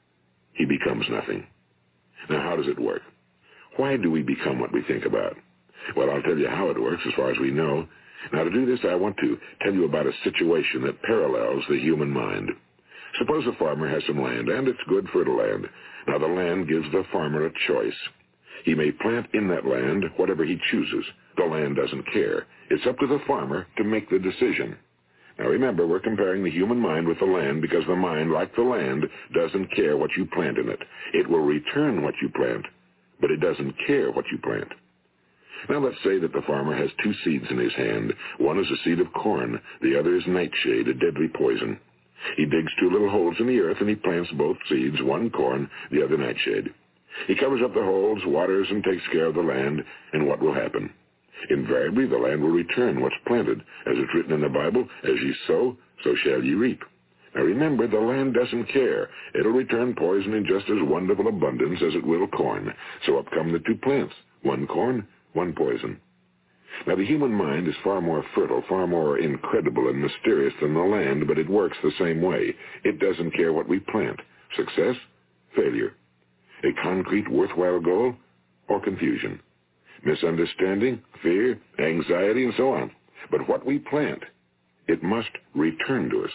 he becomes nothing. Now, how does it work? Why do we become what we think about? Well, I'll tell you how it works as far as we know. Now, to do this, I want to tell you about a situation that parallels the human mind. Suppose a farmer has some land, and it's good fertile land. Now, the land gives the farmer a choice. He may plant in that land whatever he chooses. The land doesn't care. It's up to the farmer to make the decision. Now, remember, we're comparing the human mind with the land because the mind, like the land, doesn't care what you plant in it. It will return what you plant, but it doesn't care what you plant. Now, let's say that the farmer has two seeds in his hand. One is a seed of corn. The other is nightshade, a deadly poison. He digs two little holes in the earth, and he plants both seeds, one corn, the other nightshade. He covers up the holes, waters, and takes care of the land, and what will happen? Invariably, the land will return what's planted. As it's written in the Bible, as ye sow, so shall ye reap. Now remember, the land doesn't care. It'll return poison in just as wonderful abundance as it will corn. So up come the two plants, one corn, one poison. Now, the human mind is far more fertile, far more incredible and mysterious than the land, but it works the same way. It doesn't care what we plant. Success, failure. A concrete, worthwhile goal, or confusion. Misunderstanding, fear, anxiety, and so on. But what we plant, it must return to us.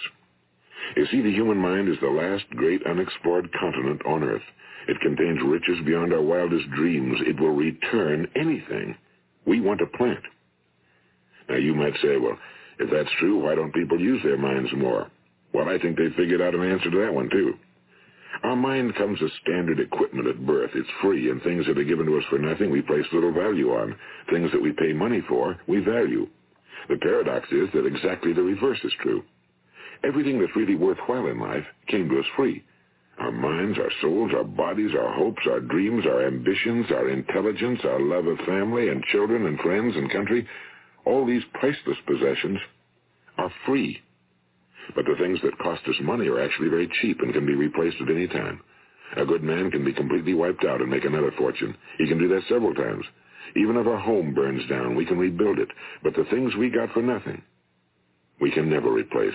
You see, the human mind is the last great unexplored continent on earth. It contains riches beyond our wildest dreams. It will return anything we want to plant. Now, you might say, well, if that's true, why don't people use their minds more? Well, I think they figured out an answer to that one, too. Our mind comes as standard equipment at birth. It's free, and things that are given to us for nothing we place little value on. Things that we pay money for, we value. The paradox is that exactly the reverse is true. Everything that's really worthwhile in life came to us free. Our minds, our souls, our bodies, our hopes, our dreams, our ambitions, our intelligence, our love of family and children and friends and country, all these priceless possessions are free. But the things that cost us money are actually very cheap and can be replaced at any time. A good man can be completely wiped out and make another fortune. He can do that several times. Even if our home burns down, we can rebuild it. But the things we got for nothing, we can never replace.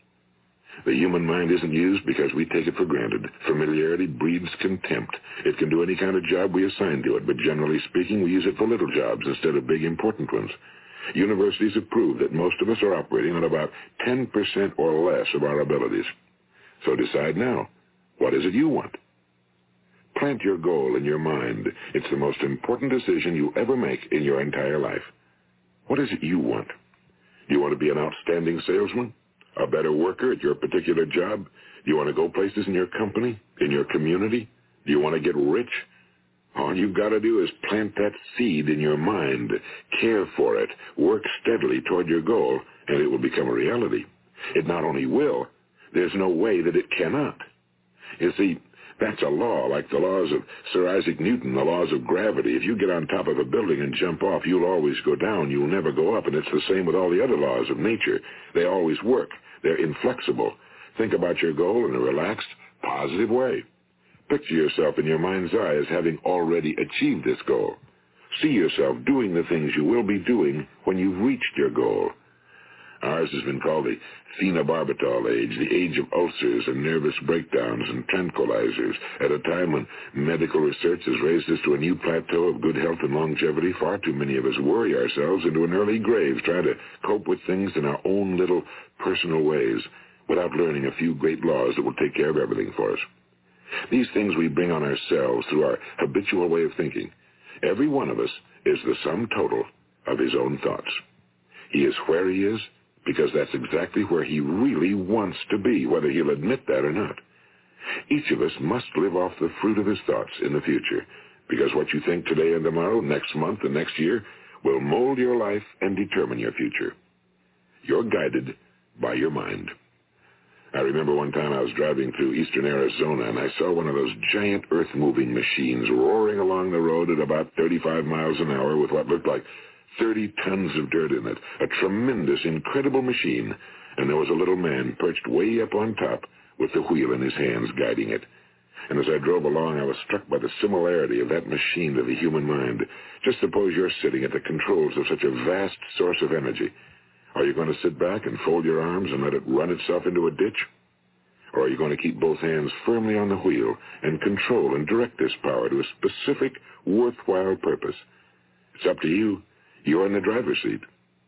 The human mind isn't used because we take it for granted. Familiarity breeds contempt. It can do any kind of job we assign to it, but generally speaking, we use it for little jobs instead of big, important ones. Universities have proved that most of us are operating on about ten percent or less of our abilities. So decide now, what is it you want? Plant your goal in your mind. It's the most important decision you ever make in your entire life. What is it you want? Do you want to be an outstanding salesman? A better worker at your particular job? Do you want to go places in your company, in your community? Do you want to get rich? All you've got to do is plant that seed in your mind, care for it, work steadily toward your goal, and it will become a reality. It not only will, there's no way that it cannot. You see, that's a law, like the laws of Sir Isaac Newton, the laws of gravity. If you get on top of a building and jump off, you'll always go down. You'll never go up, and it's the same with all the other laws of nature. They always work. They're inflexible. Think about your goal in a relaxed, positive way. Picture yourself in your mind's eye as having already achieved this goal. See yourself doing the things you will be doing when you've reached your goal. Ours has been called the phenobarbital age, the age of ulcers and nervous breakdowns and tranquilizers. At a time when medical research has raised us to a new plateau of good health and longevity, far too many of us worry ourselves into an early grave trying to cope with things in our own little personal ways without learning a few great laws that will take care of everything for us. These things we bring on ourselves through our habitual way of thinking. Every one of us is the sum total of his own thoughts. He is where he is because that's exactly where he really wants to be, whether he'll admit that or not. Each of us must live off the fruit of his thoughts in the future, because what you think today and tomorrow, next month and next year, will mold your life and determine your future. You're guided by your mind. I remember one time I was driving through eastern Arizona, and I saw one of those giant earth-moving machines roaring along the road at about thirty-five miles an hour with what looked like thirty tons of dirt in it. A tremendous, incredible machine, and there was a little man perched way up on top with the wheel in his hands guiding it. And as I drove along, I was struck by the similarity of that machine to the human mind. Just suppose you're sitting at the controls of such a vast source of energy. Are you going to sit back and fold your arms and let it run itself into a ditch? Or are you going to keep both hands firmly on the wheel and control and direct this power to a specific, worthwhile purpose? It's up to you. You're in the driver's seat.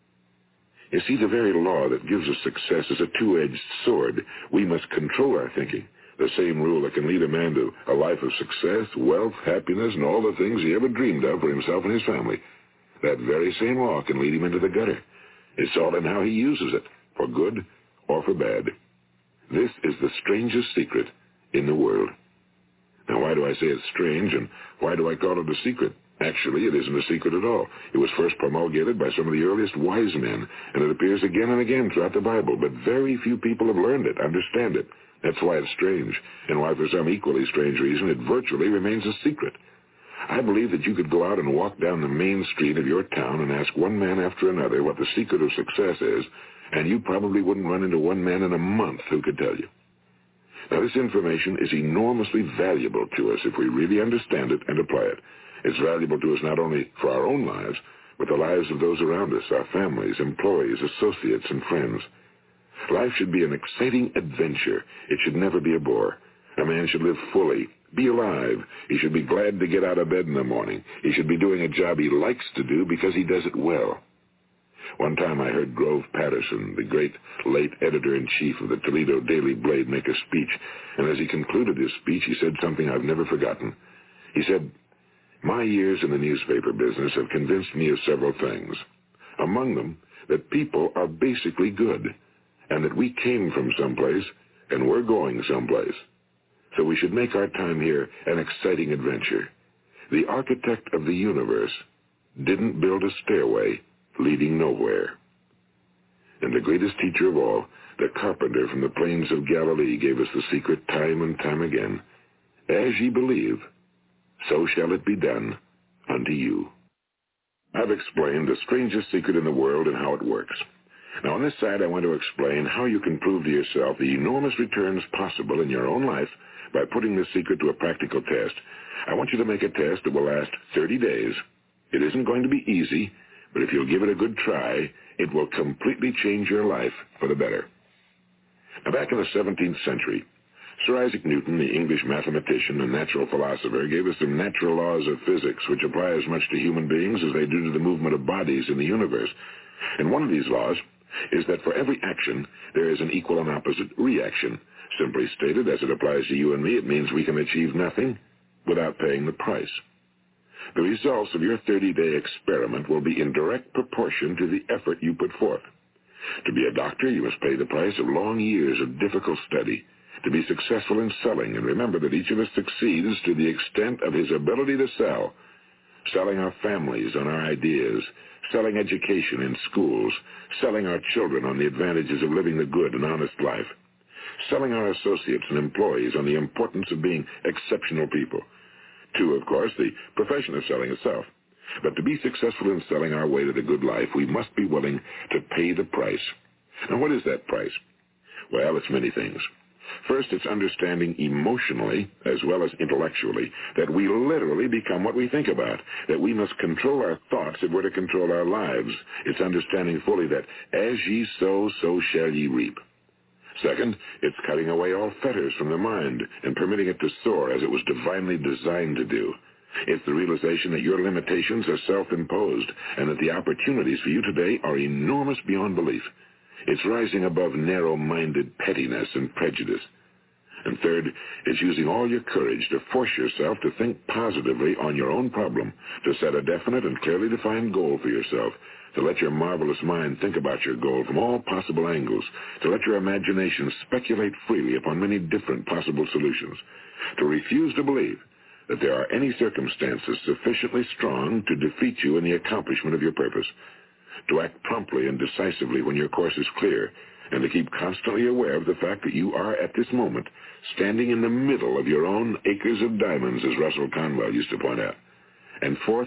You see, the very law that gives us success is a two-edged sword. We must control our thinking. The same rule that can lead a man to a life of success, wealth, happiness, and all the things he ever dreamed of for himself and his family. That very same law can lead him into the gutter. It's all in how he uses it, for good or for bad. This is the strangest secret in the world. Now, why do I say it's strange, and why do I call it a secret? Actually, it isn't a secret at all. It was first promulgated by some of the earliest wise men, and it appears again and again throughout the Bible, but very few people have learned it, understand it. That's why it's strange, and why for some equally strange reason it virtually remains a secret. I believe that you could go out and walk down the main street of your town and ask one man after another what the secret of success is, and you probably wouldn't run into one man in a month who could tell you. Now, this information is enormously valuable to us if we really understand it and apply it. It's valuable to us not only for our own lives, but the lives of those around us, our families, employees, associates, and friends. Life should be an exciting adventure. It should never be a bore. A man should live fully, be alive. He should be glad to get out of bed in the morning. He should be doing a job he likes to do because he does it well. One time I heard Grove Patterson, the great late editor-in-chief of the Toledo Daily Blade, make a speech, and as he concluded his speech, he said something I've never forgotten. He said, "My years in the newspaper business have convinced me of several things. Among them, that people are basically good, and that we came from someplace and we're going someplace. So we should make our time here an exciting adventure. The architect of the universe didn't build a stairway leading nowhere. And the greatest teacher of all, the carpenter from the plains of Galilee, gave us the secret time and time again. As ye believe, so shall it be done unto you. I've explained the strangest secret in the world and how it works. Now, on this side, I want to explain how you can prove to yourself the enormous returns possible in your own life by putting this secret to a practical test. I want you to make a test that will last thirty days. It isn't going to be easy, but if you'll give it a good try, it will completely change your life for the better. Now, back in the seventeenth century, Sir Isaac Newton, the English mathematician and natural philosopher, gave us some natural laws of physics which apply as much to human beings as they do to the movement of bodies in the universe. And one of these laws is that for every action, there is an equal and opposite reaction. Simply stated, as it applies to you and me, it means we can achieve nothing without paying the price. The results of your thirty-day experiment will be in direct proportion to the effort you put forth. To be a doctor, you must pay the price of long years of difficult study. To be successful in selling, and remember that each of us succeeds to the extent of his ability to sell. Selling our families on our ideas, selling education in schools, selling our children on the advantages of living the good and honest life, selling our associates and employees on the importance of being exceptional people. Two, of course, the profession of selling itself. But to be successful in selling our way to the good life, we must be willing to pay the price. Now, what is that price? Well, it's many things. First, it's understanding emotionally as well as intellectually that we literally become what we think about, that we must control our thoughts if we're to control our lives. It's understanding fully that as ye sow, so shall ye reap. Second, it's cutting away all fetters from the mind and permitting it to soar as it was divinely designed to do. It's the realization that your limitations are self-imposed and that the opportunities for you today are enormous beyond belief. It's rising above narrow-minded pettiness and prejudice. And third, it's using all your courage to force yourself to think positively on your own problem, to set a definite and clearly defined goal for yourself, to let your marvelous mind think about your goal from all possible angles, to let your imagination speculate freely upon many different possible solutions, to refuse to believe that there are any circumstances sufficiently strong to defeat you in the accomplishment of your purpose, to act promptly and decisively when your course is clear, and to keep constantly aware of the fact that you are, at this moment, standing in the middle of your own acres of diamonds, as Russell Conwell used to point out. And fourth,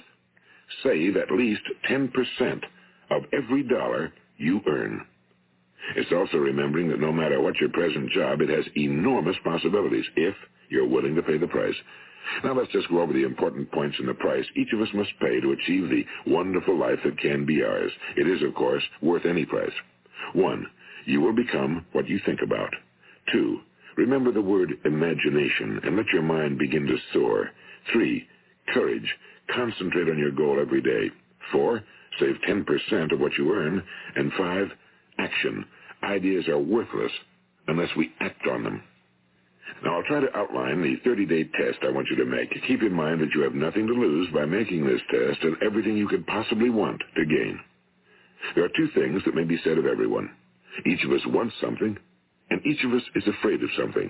save at least ten percent of every dollar you earn. It's also remembering that no matter what your present job, it has enormous possibilities if you're willing to pay the price. Now let's just go over the important points in the price each of us must pay to achieve the wonderful life that can be ours. It is, of course, worth any price. One, you will become what you think about. Two, remember the word imagination and let your mind begin to soar. Three, courage. Concentrate on your goal every day. Four, save ten percent of what you earn. And five, action. Ideas are worthless unless we act on them. Now, I'll try to outline the thirty-day test I want you to make. Keep in mind that you have nothing to lose by making this test and everything you could possibly want to gain. There are two things that may be said of everyone. Each of us wants something, and each of us is afraid of something.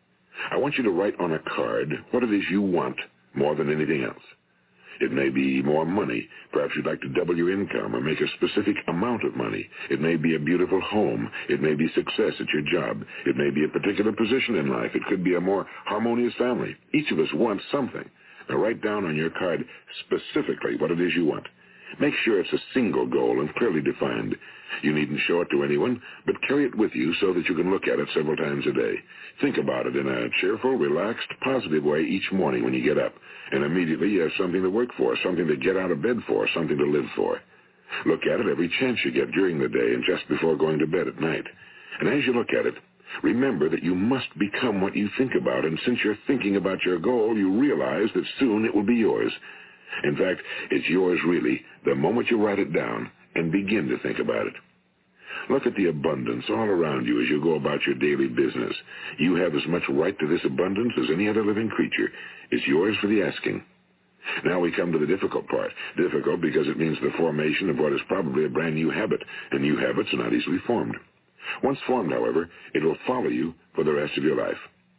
I want you to write on a card what it is you want more than anything else. It may be more money. Perhaps you'd like to double your income or make a specific amount of money. It may be a beautiful home. It may be success at your job. It may be a particular position in life. It could be a more harmonious family. Each of us wants something. Now write down on your card specifically what it is you want. Make sure it's a single goal and clearly defined. You needn't show it to anyone, but carry it with you so that you can look at it several times a day. Think about it in a cheerful, relaxed, positive way each morning when you get up. And immediately you have something to work for, something to get out of bed for, something to live for. Look at it every chance you get during the day and just before going to bed at night. And as you look at it, remember that you must become what you think about, and since you're thinking about your goal, you realize that soon it will be yours. In fact, it's yours really the moment you write it down and begin to think about it. Look at the abundance all around you as you go about your daily business. You have as much right to this abundance as any other living creature. It's yours for the asking. Now we come to the difficult part. Difficult because it means the formation of what is probably a brand new habit, and new habits are not easily formed. Once formed, however, it will follow you for the rest of your life.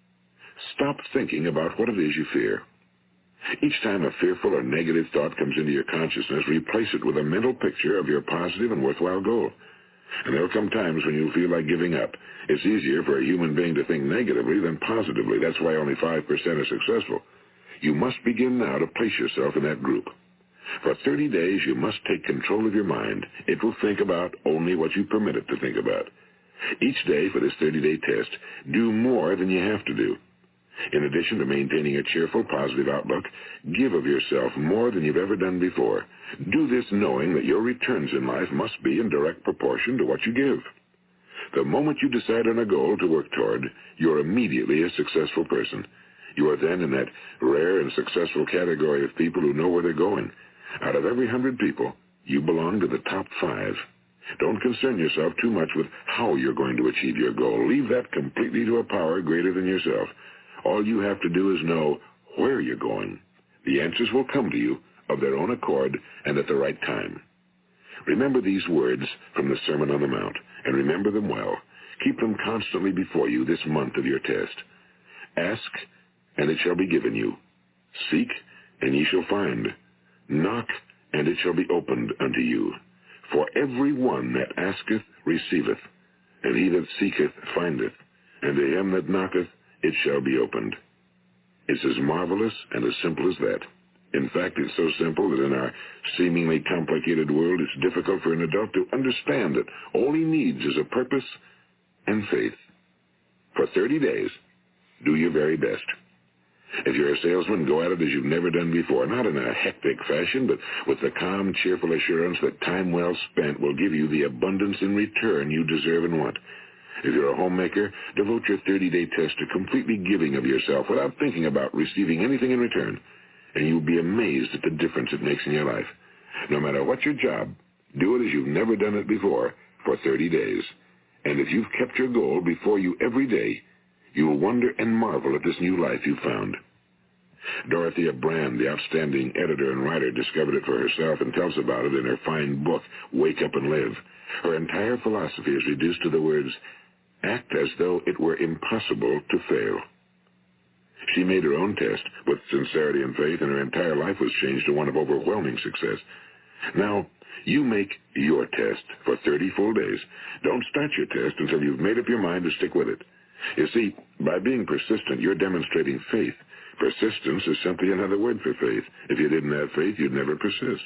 Stop thinking about what it is you fear. Each time a fearful or negative thought comes into your consciousness, replace it with a mental picture of your positive and worthwhile goal. And there will come times when you'll feel like giving up. It's easier for a human being to think negatively than positively. That's why only five percent are successful. You must begin now to place yourself in that group. For thirty days, you must take control of your mind. It will think about only what you permit it to think about. Each day for this thirty-day test, do more than you have to do. In addition to maintaining a cheerful, positive outlook, give of yourself more than you've ever done before. Do this knowing that your returns in life must be in direct proportion to what you give. The moment you decide on a goal to work toward, you're immediately a successful person. You are then in that rare and successful category of people who know where they're going. Out of every hundred people, you belong to the top five. Don't concern yourself too much with how you're going to achieve your goal. Leave that completely to a power greater than yourself. All you have to do is know where you're going. The answers will come to you of their own accord and at the right time. Remember these words from the Sermon on the Mount, and remember them well. Keep them constantly before you this month of your test. Ask, and it shall be given you. Seek, and ye shall find. Knock, and it shall be opened unto you. For every one that asketh receiveth, and he that seeketh findeth, and to him that knocketh it shall be opened. It's as marvelous and as simple as that. In fact, it's so simple that in our seemingly complicated world, it's difficult for an adult to understand that all he needs is a purpose and faith. For thirty days, do your very best. If you're a salesman, go at it as you've never done before, not in a hectic fashion, but with the calm, cheerful assurance that time well spent will give you the abundance in return you deserve and want. If you're a homemaker, devote your thirty-day test to completely giving of yourself without thinking about receiving anything in return, and you'll be amazed at the difference it makes in your life. No matter what your job, do it as you've never done it before for thirty days. And if you've kept your goal before you every day, you will wonder and marvel at this new life you've found. Dorothea Brand, the outstanding editor and writer, discovered it for herself and tells about it in her fine book, Wake Up and Live. Her entire philosophy is reduced to the words, act as though it were impossible to fail. She made her own test with sincerity and faith, and her entire life was changed to one of overwhelming success. Now, you make your test for thirty full days. Don't start your test until you've made up your mind to stick with it. You see, by being persistent, you're demonstrating faith. Persistence is simply another word for faith. If you didn't have faith, you'd never persist.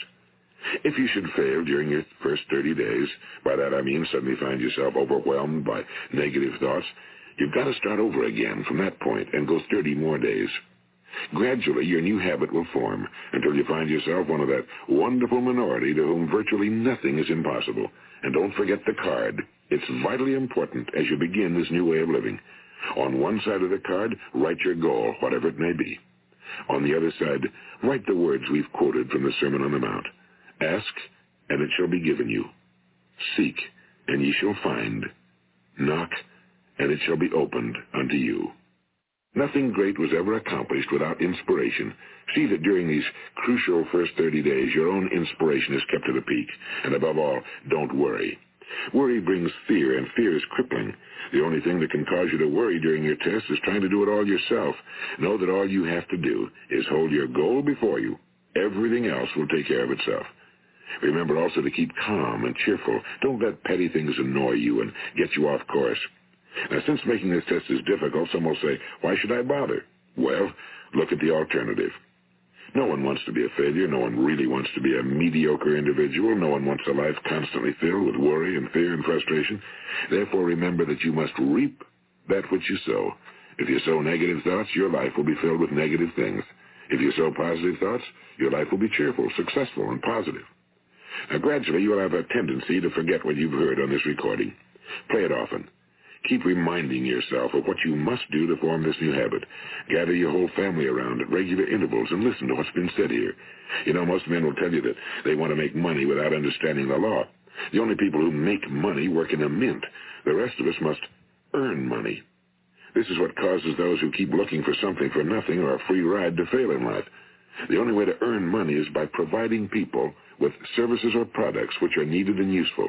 If you should fail during your first thirty days, by that I mean suddenly find yourself overwhelmed by negative thoughts, you've got to start over again from that point and go thirty more days. Gradually, your new habit will form until you find yourself one of that wonderful minority to whom virtually nothing is impossible. And don't forget the card. It's vitally important as you begin this new way of living. On one side of the card, write your goal, whatever it may be. On the other side, write the words we've quoted from the Sermon on the Mount. Ask, and it shall be given you. Seek, and ye shall find. Knock, and it shall be opened unto you. Nothing great was ever accomplished without inspiration. See that during these crucial first thirty days, your own inspiration is kept at a peak. And above all, don't worry. Worry brings fear, and fear is crippling. The only thing that can cause you to worry during your test is trying to do it all yourself. Know that all you have to do is hold your goal before you. Everything else will take care of itself. Remember also to keep calm and cheerful. Don't let petty things annoy you and get you off course. Now, since making this test is difficult, some will say, why should I bother? Well, look at the alternative. No one wants to be a failure. No one really wants to be a mediocre individual. No one wants a life constantly filled with worry and fear and frustration. Therefore, remember that you must reap that which you sow. If you sow negative thoughts, your life will be filled with negative things. If you sow positive thoughts, your life will be cheerful, successful, and positive. Now, gradually, you will have a tendency to forget what you've heard on this recording. Play it often. Keep reminding yourself of what you must do to form this new habit. Gather your whole family around at regular intervals and listen to what's been said here. You know, most men will tell you that they want to make money without understanding the law. The only people who make money work in a mint. The rest of us must earn money. This is what causes those who keep looking for something for nothing or a free ride to fail in life. The only way to earn money is by providing people with services or products which are needed and useful.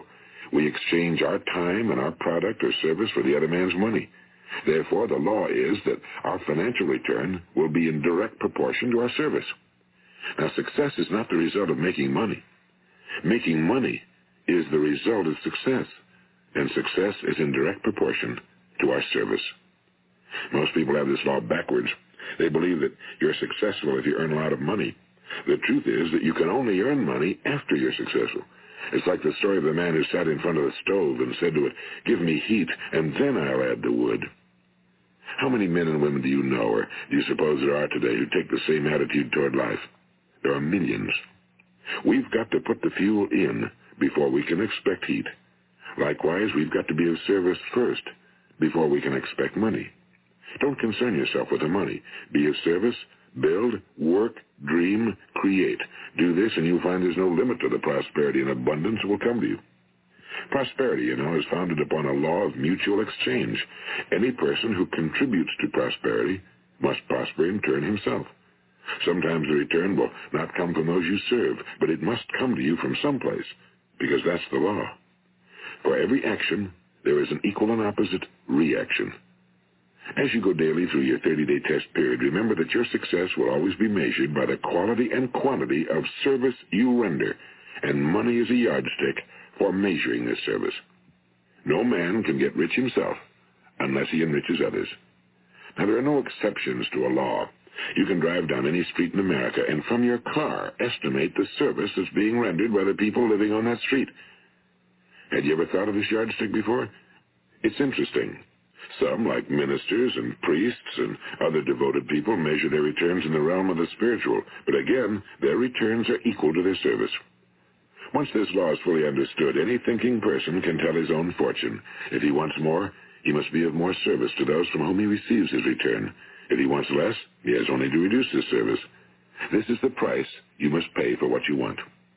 We exchange our time and our product or service for the other man's money. Therefore, the law is that our financial return will be in direct proportion to our service. Now, success is not the result of making money. Making money is the result of success, and success is in direct proportion to our service. Most people have this law backwards. They believe that you're successful if you earn a lot of money. The truth is that you can only earn money after you're successful. It's like the story of the man who sat in front of the stove and said to it, "Give me heat, and then I'll add the wood." How many men and women do you know, or do you suppose there are today, who take the same attitude toward life? There are millions. We've got to put the fuel in before we can expect heat. Likewise, we've got to be of service first before we can expect money. Don't concern yourself with the money. Be of service, build, work, dream, create. Do this, and you'll find there's no limit to the prosperity and abundance that will come to you. Prosperity, you know, is founded upon a law of mutual exchange. Any person who contributes to prosperity must prosper in turn himself. Sometimes the return will not come from those you serve, but it must come to you from someplace, because that's the law. For every action, there is an equal and opposite reaction. As you go daily through your thirty-day test period, remember that your success will always be measured by the quality and quantity of service you render, and money is a yardstick for measuring this service. No man can get rich himself unless he enriches others. Now, there are no exceptions to a law. You can drive down any street in America and from your car estimate the service that's being rendered by the people living on that street. Had you ever thought of this yardstick before? It's interesting. Some, like ministers and priests and other devoted people, measure their returns in the realm of the spiritual, but again, their returns are equal to their service. Once this law is fully understood, any thinking person can tell his own fortune. If he wants more, he must be of more service to those from whom he receives his return. If he wants less, he has only to reduce his service. This is the price you must pay for what you want.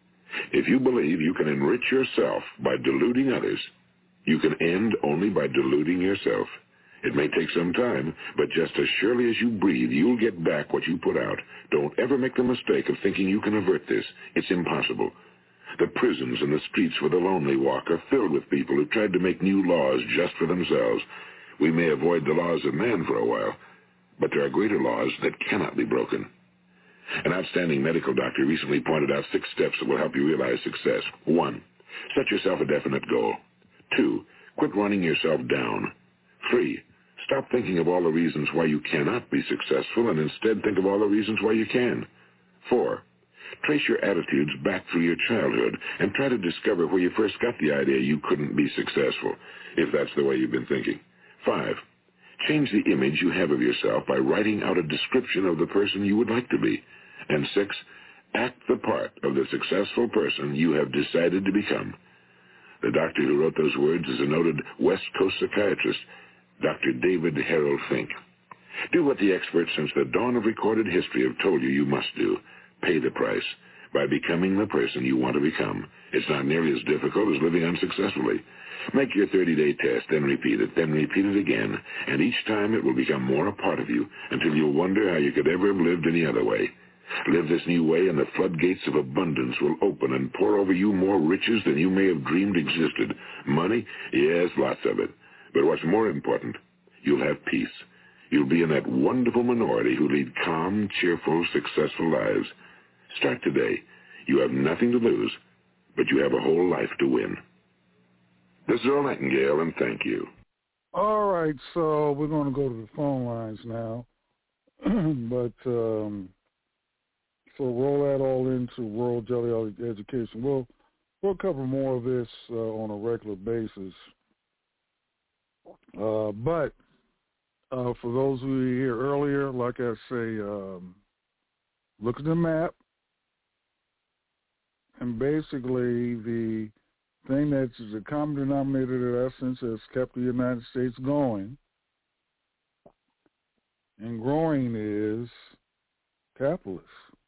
If you believe you can enrich yourself by deluding others, you can end only by deluding yourself. It may take some time, but just as surely as you breathe, you'll get back what you put out. Don't ever make the mistake of thinking you can avert this. It's impossible. The prisons and the streets where the lonely walk are filled with people who tried to make new laws just for themselves. We may avoid the laws of man for a while, but there are greater laws that cannot be broken. An outstanding medical doctor recently pointed out six steps that will help you realize success. One, set yourself a definite goal. Two, quit running yourself down. Three, stop thinking of all the reasons why you cannot be successful and instead think of all the reasons why you can. Four, trace your attitudes back through your childhood and try to discover where you first got the idea you couldn't be successful, if that's the way you've been thinking. Five, change the image you have of yourself by writing out a description of the person you would like to be. And six, act the part of the successful person you have decided to become. The doctor who wrote those words is a noted West Coast psychiatrist, Doctor David Harold Fink. Do what the experts since the dawn of recorded history have told you you must do. Pay the price by becoming the person you want to become. It's not nearly as difficult as living unsuccessfully. Make your thirty-day test, then repeat it, then repeat it again, and each time it will become more a part of you until you'll wonder how you could ever have lived any other way. Live this new way, and the floodgates of abundance will open and pour over you more riches than you may have dreamed existed. Money? Yes, lots of it. But what's more important, you'll have peace. You'll be in that wonderful minority who lead calm, cheerful, successful lives. Start today. You have nothing to lose, but you have a whole life to win. This is Earl Nightingale, and thank you. All right, so we're going to go to the phone lines now. but um, so roll that all into World Jelly Education. We'll, we'll cover more of this uh, on a regular basis. Uh, but uh, for those who were here earlier, like I say, um, look at the map. And basically the thing that's the common denominator, in essence, has kept the United States going and growing is capitalists.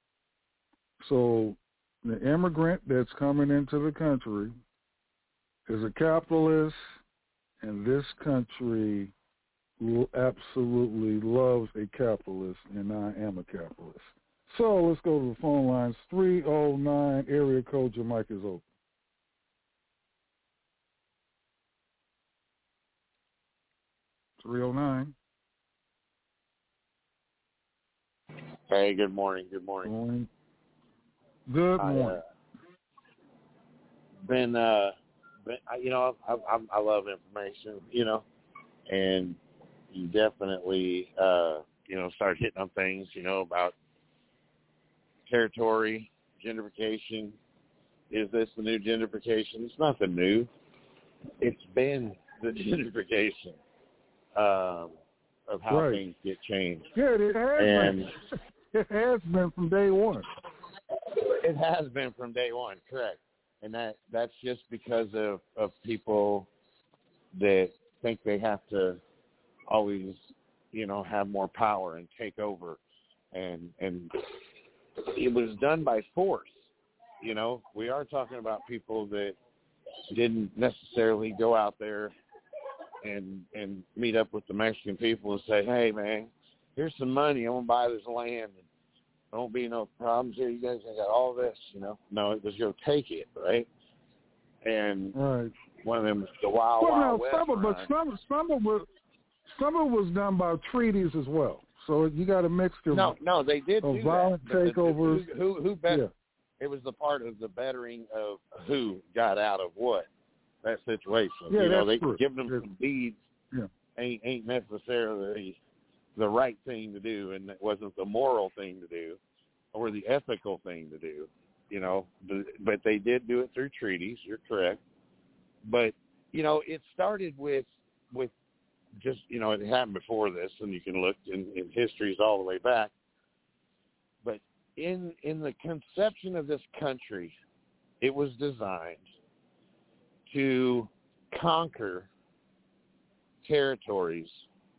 So the immigrant that's coming into the country is a capitalist, and this country absolutely loves a capitalist, and I am a capitalist. So let's go to the phone lines. three oh nine area code, your mic is open. three oh nine. Hey, good morning. Good morning. Good morning. Good morning. I, uh, been, uh, been, you know, I, I, I love information, you know, and you definitely, uh, you know, start hitting on things, you know, about territory, gentrification. Is this the new gentrification? It's nothing new. It's been the gentrification um, of how right. things get changed. Yeah, it has and been. It has been from day one. It has been from day one, correct. And that, that's just because of, of people that think they have to always, you know, have more power and take over. And and it was done by force. You know, we are talking about people that didn't necessarily go out there and and meet up with the Mexican people and say, hey, man, here's some money. I'm going to buy this land. And there won't be no problems here. You guys got all this, you know. No, it was go take it, right? And right. one of them, the Wild well, Wild no, West some of, but some, some of it, some of it was done by treaties as well. So you got a mixture. No, of, no, they did of do violent that. takeovers. The, who, who, who bet, yeah. It was the part of the bettering of who got out of what, that situation. Yeah, you know, that's they true. giving them yeah. some deeds yeah. ain't ain't necessarily the right thing to do, and it wasn't the moral thing to do or the ethical thing to do. You know, but, but they did do it through treaties. You're correct. But, you know, it started with with just, you know, it happened before this, and you can look in, in histories all the way back. But in in the conception of this country, it was designed to conquer territories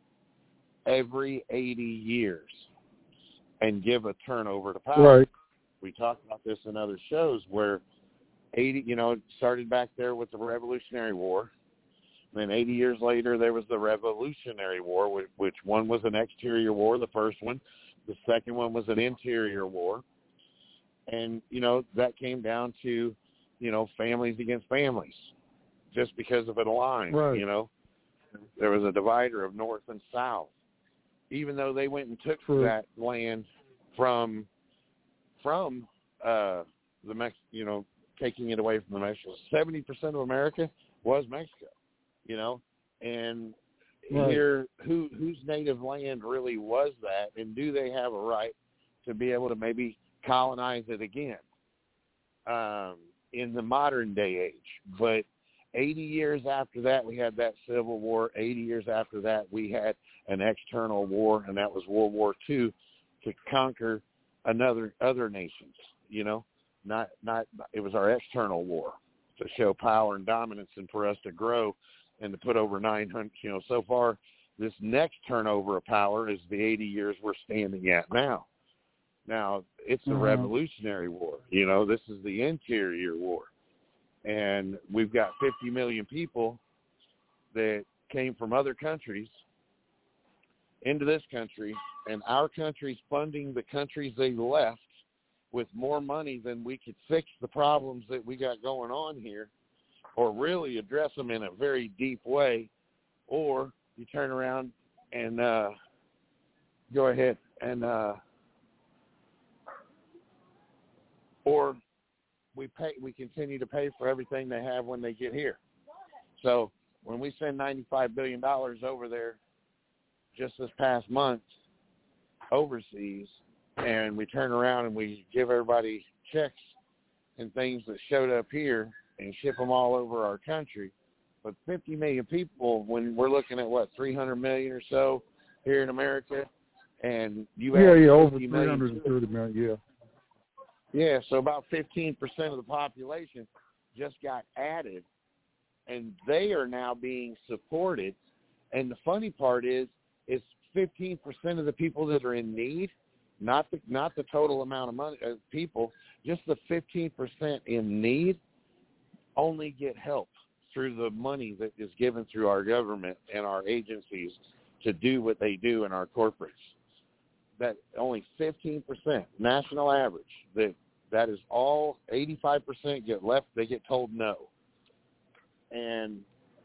every eighty years and give a turnover to power. Right. We talked about this in other shows where eighty, you know, it started back there with the Revolutionary War. Then eighty years later, there was the Revolutionary War, which, which one was an exterior war, the first one. The second one was an interior war. And, you know, that came down to, you know, families against families just because of a line, right. you know. There was a divider of north and south. Even though they went and took True. that land from, from uh, the Mex, you know, taking it away from the Mexico. seventy percent of America was Mexico, you know, and right. here, who whose native land really was that, and do they have a right to be able to maybe colonize it again um, in the modern day age? But eighty years after that, we had that Civil War. eighty years after that, we had an external war, and that was World War Two, to conquer another other nations, you know. Not, not. It was our external war to show power and dominance, and for us to grow, and to put over nine hundred. You know, so far, this next turnover of power is the eighty years we're standing at now. Now it's a mm-hmm. Revolutionary War. You know, this is the interior war, and we've got fifty million people that came from other countries into this country, and our country's funding the countries they left with more money than we could fix the problems that we got going on here, or really address them in a very deep way. Or you turn around and uh, go ahead and, uh, or we pay, we continue to pay for everything they have when they get here. So when we send ninety-five billion dollars over there just this past month overseas, and we turn around and we give everybody checks and things that showed up here and ship them all over our country. But fifty million people, when we're looking at, what, three hundred million or so here in America, and you yeah, have yeah, over three hundred thirty million, yeah. Yeah, so about fifteen percent of the population just got added, and they are now being supported. And the funny part is, is fifteen percent of the people that are in need, not the not the total amount of money uh, people, just the fifteen percent in need only get help through the money that is given through our government and our agencies to do what they do in our corporates. That only fifteen percent, national average, that that is all. Eighty-five percent get left, they get told no. And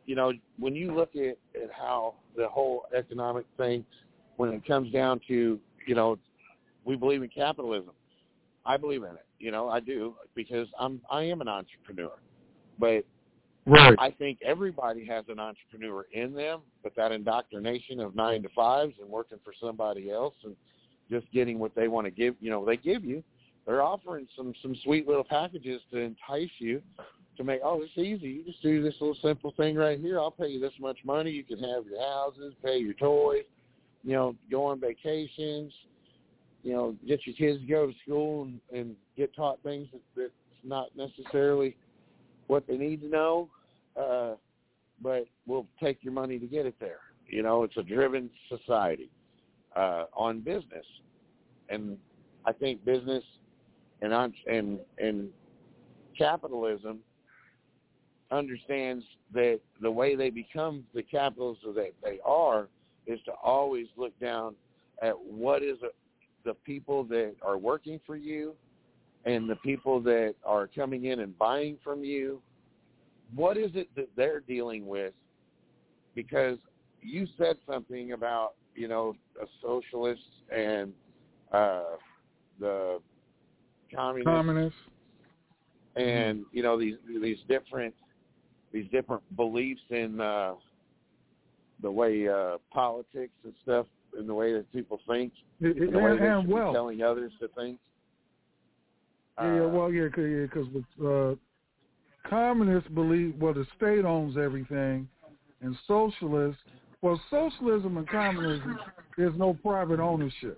you know, when you look at, at how the whole economic thing, when it comes down to, you know, we believe in capitalism. I believe in it. You know, I do, because I'm I am an entrepreneur. But right. I think everybody has an entrepreneur in them, but that indoctrination of nine to fives and working for somebody else and just getting what they want to give, you know, they give you. They're offering some, some sweet little packages to entice you to make, oh, it's easy. You just do this little simple thing right here. I'll pay you this much money. You can have your houses, pay your toys, you know, go on vacations, you know, get your kids to go to school and, and get taught things that, that's not necessarily what they need to know, uh, but we'll take your money to get it there. You know, it's a driven society uh, on business. And I think business and and and capitalism understands that the way they become the capitalists that they are is to always look down at what is a, the people that are working for you and the people that are coming in and buying from you. What is it that they're dealing with? Because you said something about, you know, a socialist and uh, the communist, Communist. and you know these these different these different beliefs in uh, the way uh, politics and stuff, in the way that people think, It, and the way and, they and should well. be telling others to think. Yeah, Uh, well, yeah, because yeah, uh, communists believe, well, the state owns everything, and socialists, well, socialism and communism, there's no private ownership.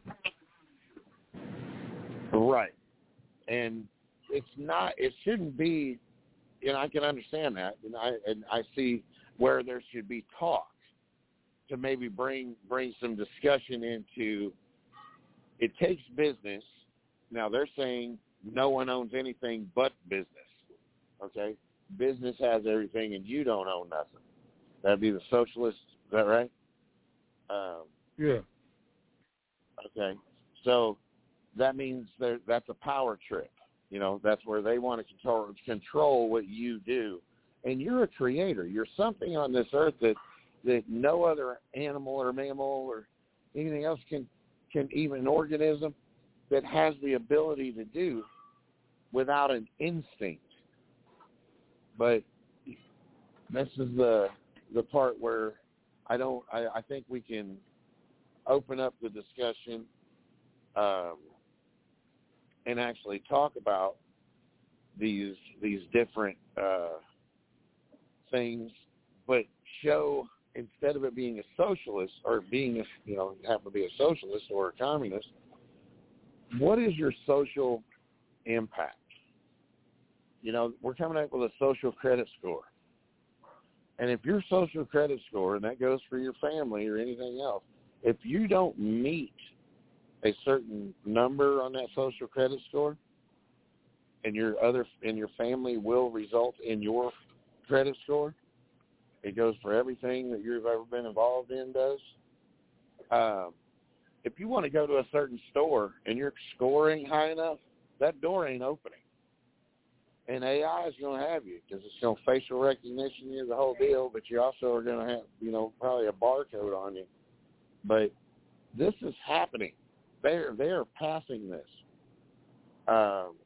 Right. And it's not, it shouldn't be, and I can understand that, and I and I see where there should be talk to maybe bring bring some discussion into, it takes business. Now they're saying no one owns anything but business, okay? Business has everything and you don't own nothing. That'd be the socialists, is that right? Um, yeah. Okay. So that means there, that's a power trip. You know, that's where they want to control control what you do. And you're a creator. You're something on this earth that, that no other animal or mammal or anything else can, can even an organism that has the ability to do without an instinct. But this is the the part where I don't. I, I think we can open up the discussion um, and actually talk about these these different uh, things, but show, instead of it being a socialist or being a, you know, happen to be a socialist or a communist, what is your social impact? You know, we're coming up with a social credit score. And if your social credit score, and that goes for your family or anything else, if you don't meet a certain number on that social credit score, and your other and your family will result in your credit score, it goes for everything that you've ever been involved in does. Um, if you want to go to a certain store and your score ain't high enough, that door ain't opening. And A I is going to have you because it's going to facial recognition you, the whole deal, but you also are going to have, you know, probably a barcode on you. But this is happening. They're, they're passing this. Um,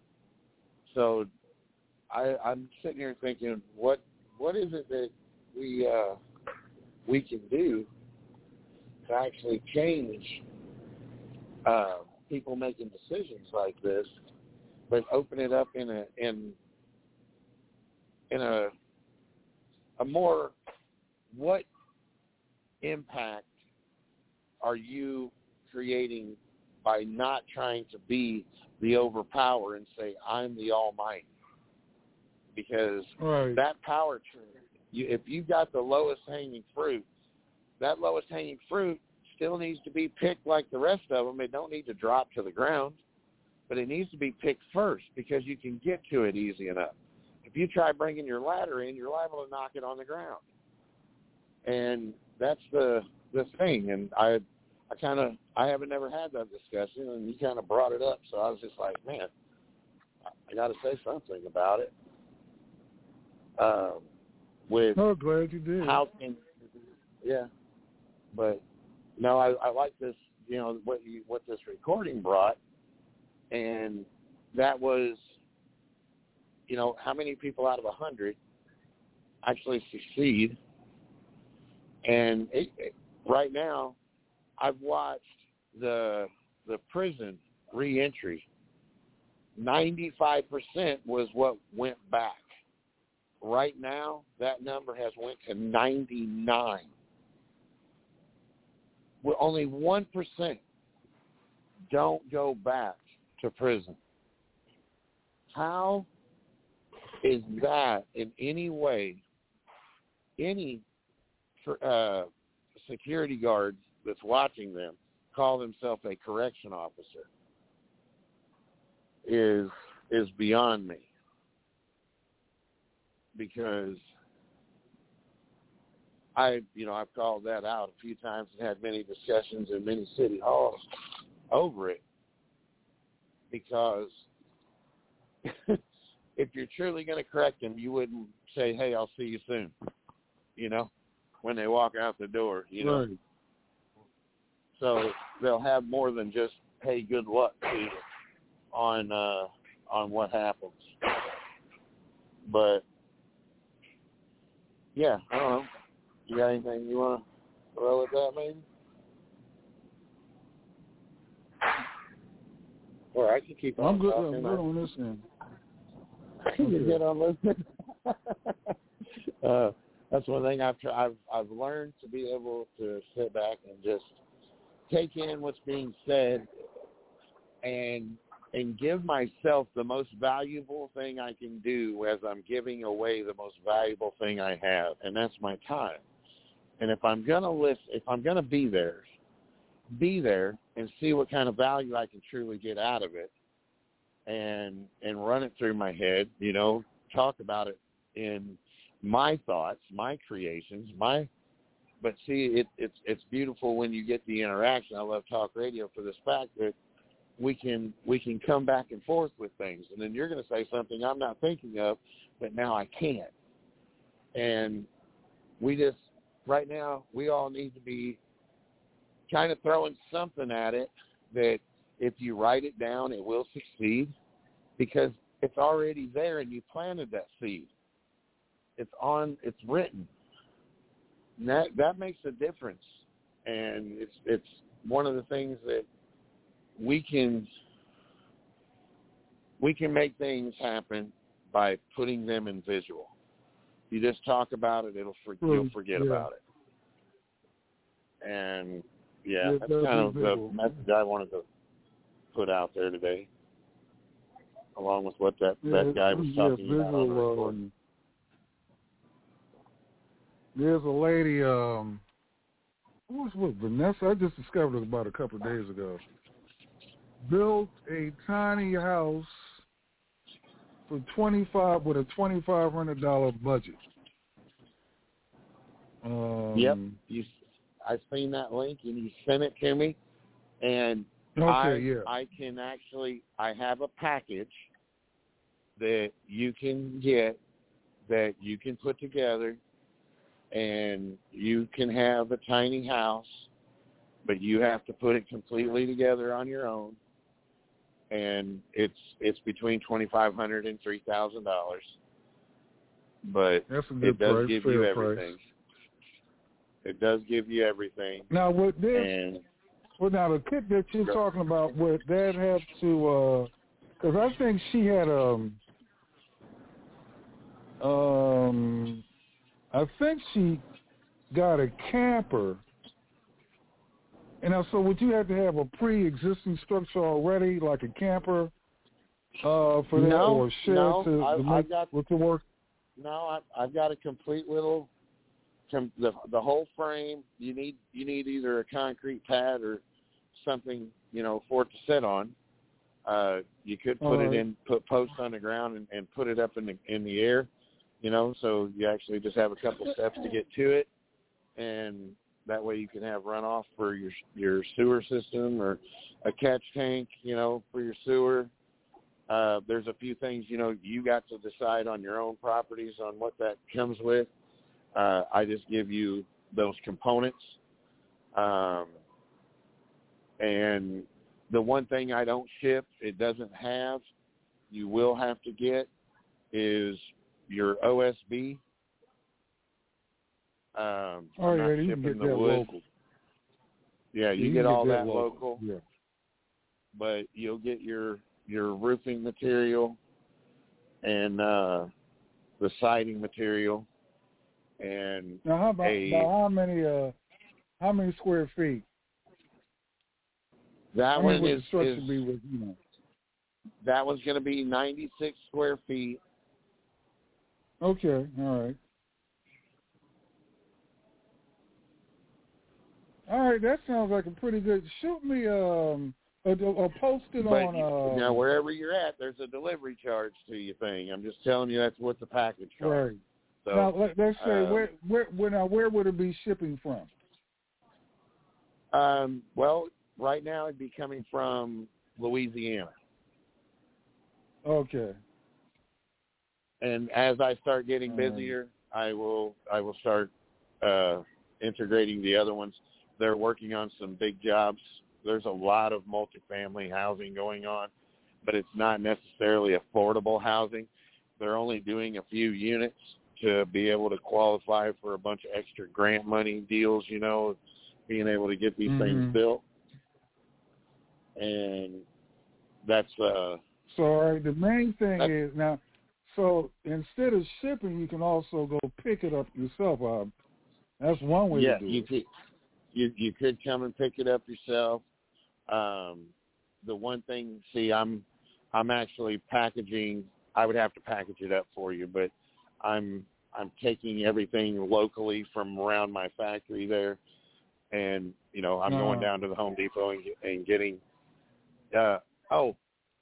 so I, I'm sitting here thinking, what what is it that we uh, we can do to actually change uh, people making decisions like this, but open it up in a in in a a more, what impact are you creating by not trying to be the overpower and say I'm the almighty? Because right. that power tree, you, if you've got the lowest hanging fruit, that lowest hanging fruit still needs to be picked like the rest of them. It don't need to drop to the ground. But it needs to be picked first because you can get to it easy enough. If you try bringing your ladder in, you're liable to knock it on the ground. And that's the the thing. And I I kind of, I haven't never had that discussion, and you kind of brought it up. So I was just like, man, I got to say something about it. Um, with oh, glad you did. how can yeah, but no, I, I like this. You know what you, what this recording brought, and that was, you know, how many people out of a hundred actually succeed. And it, it, right now, I've watched the the prison reentry. ninety-five percent was what went back. Right now, that number has went to ninety-nine. Well, only one percent don't go back to prison. How is that in any way, any uh, security guard that's watching them call themselves a correction officer is is beyond me. Because I, you know, I've called that out a few times and had many discussions in many city halls over it. Because if you're truly going to correct them, you wouldn't say, "Hey, I'll see you soon," you know, when they walk out the door, you know. Right. So they'll have more than just, "Hey, good luck to you," on uh, on what happens. But yeah, I don't know. You got anything you want to throw at that, maybe? Or I can keep on I'm good. talking. I'm good on this end. You get on listening. uh, that's one thing I've, tried, I've I've learned to be able to sit back and just take in what's being said, and and give myself the most valuable thing I can do as I'm giving away the most valuable thing I have, and that's my time. And if I'm gonna list, if I'm gonna be there, be there and see what kind of value I can truly get out of it, and and run it through my head, you know, talk about it in my thoughts, my creations, my. But see, it, it's it's beautiful when you get the interaction. I love talk radio for this fact that we can we can come back and forth with things, and then you're going to say something I'm not thinking of, but now I can't. And we just right now we all need to be kind of throwing something at it that if you write it down, it will succeed, because it's already there and you planted that seed. It's on. It's written. And that that makes a difference, and it's it's one of the things that we can we can make things happen by putting them in visual. You just talk about it, it'll for, Right. you'll forget Yeah. about it. And yeah, Yeah, that's that's kind of visual. the message I wanted to put out there today, along with what that, Yeah, that guy was yeah, talking about on the visual, record. um, there's a lady, um, who was with Vanessa? I just discovered it about a couple of days ago. Built a tiny house for twenty-five with a twenty-five hundred dollar budget. Um, Yep, you. I've seen that link, and you sent it to me, and Okay, I, yeah. I can actually, I have a package that you can get, that you can put together, and you can have a tiny house, but you have to put it completely together on your own, and it's it's between twenty-five hundred dollars and three thousand dollars, but That's a good it does price, give fair you price. everything. It does give you everything. Now, with this, And well, now the kit that you're talking about, would that have to? Because I think she had um um I think she got a camper. And now, so would you have to have a pre-existing structure already, like a camper, uh, for that, No, or a shed no, to, I- to I make got- with the work? no, I, I've got a complete little, com, the the whole frame. You need you need either a concrete pad or something, you know, for it to sit on. Uh, you could put All it right. in, put posts on the ground, and, and put it up in the in the air, you know. So you actually just have a couple steps to get to it, and that way you can have runoff for your your sewer system, or a catch tank, you know, for your sewer. Uh, there's a few things, you know, you got to decide on your own properties on what that comes with. Uh, I just give you those components. Um, and the one thing I don't ship, it doesn't have, you will have to get, is your O S B. Um, oh, I'm yeah, not you shipping can get the that wood. local. Yeah, you, you get get all that that local. local. Yeah. But you'll get your, your roofing material and uh, the siding material. And now, how about, a, about how many uh, how many square feet? That I one mean, would is, the structure is be with, you know? that one's going to be ninety-six square feet. Okay, all right. All right, that sounds like a pretty good. Shoot me um a, a post it But on. Uh, now wherever you're at, there's a delivery charge to your thing. I'm just telling you that's what the package costs. right. So, now let, let's say uh, where where where now where would it be shipping from? Um, well, right now it'd be coming from Louisiana. Okay. And as I start getting busier, I will I will start uh, integrating the other ones. They're working on some big jobs. There's a lot of multifamily housing going on, but it's not necessarily affordable housing. They're only doing a few units to be able to qualify for a bunch of extra grant money deals, you know, being able to get these mm-hmm. things built. And that's uh so all right, the main thing is now, so instead of shipping, you can also go pick it up yourself. Uh, that's one way yeah, to do you it. could you you could come and pick it up yourself. Um, the one thing, see, I'm I'm actually packaging. I would have to package it up for you, but I'm I'm taking everything locally from around my factory there, and you know I'm uh-huh. going down to the Home Depot and, and getting. Uh, oh,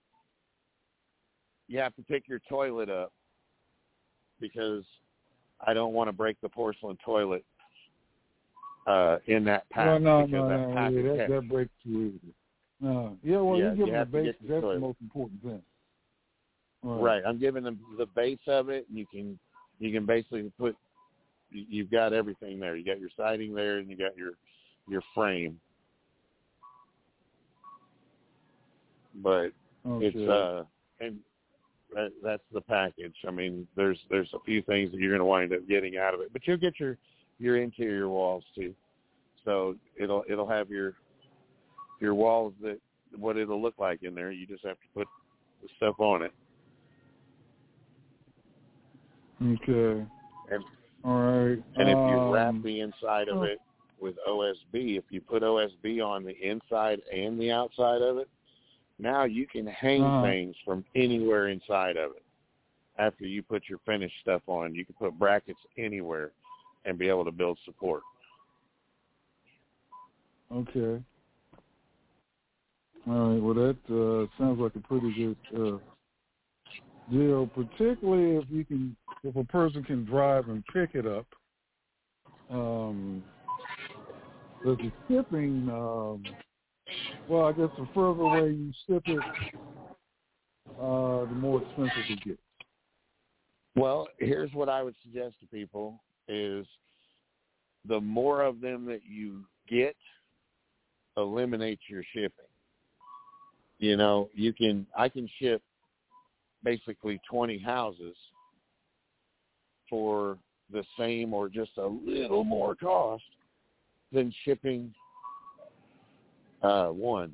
you have to pick your toilet up because I don't want to break the porcelain toilet uh, in that pack. Well, no, because no, that no, pack yeah, is that, heavy. that breaks too easy. No, yeah, well, yeah, you give you them the base. The that's toilet. the most important thing. Right. right, I'm giving them the base of it, and you can you can basically put. You've got everything there. You got your siding there, and you got your your frame. But okay. it's uh, and that, that's the package. I mean, there's there's a few things that you're going to wind up getting out of it, but you'll get your your interior walls too. So it'll it'll have your your walls that what it'll look like in there. You just have to put the stuff on it. Okay. And, all right. And if um, you wrap the inside of it with O S B, if you put O S B on the inside and the outside of it, now you can hang uh-huh. things from anywhere inside of it. After you put your finished stuff on, you can put brackets anywhere and be able to build support. Okay. All right. Well, that uh, sounds like a pretty good uh, deal, particularly if you can, if a person can drive and pick it up. Um, the shipping, um, well, I guess the further away you ship it, uh, the more expensive it gets. Well, here's what I would suggest to people is the more of them that you get, eliminates your shipping. You know, you can, I can ship basically twenty houses for the same or just a little more cost than shipping uh, one.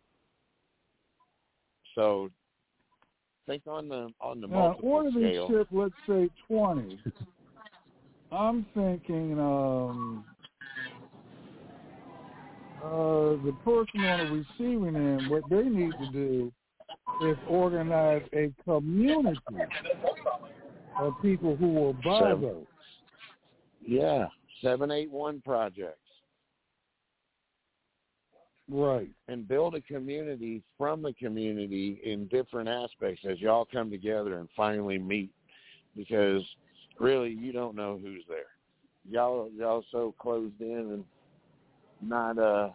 So think on the on the now, multiple order scale. they ship, let's say twenty. I'm thinking um, uh, the person on the receiving end, what they need to do is organize a community of people who will buy Seven. those. Yeah, seven eight one projects. Right. And build a community from the community in different aspects as y'all come together and finally meet, because really you don't know who's there. Y'all y'all so closed in and not uh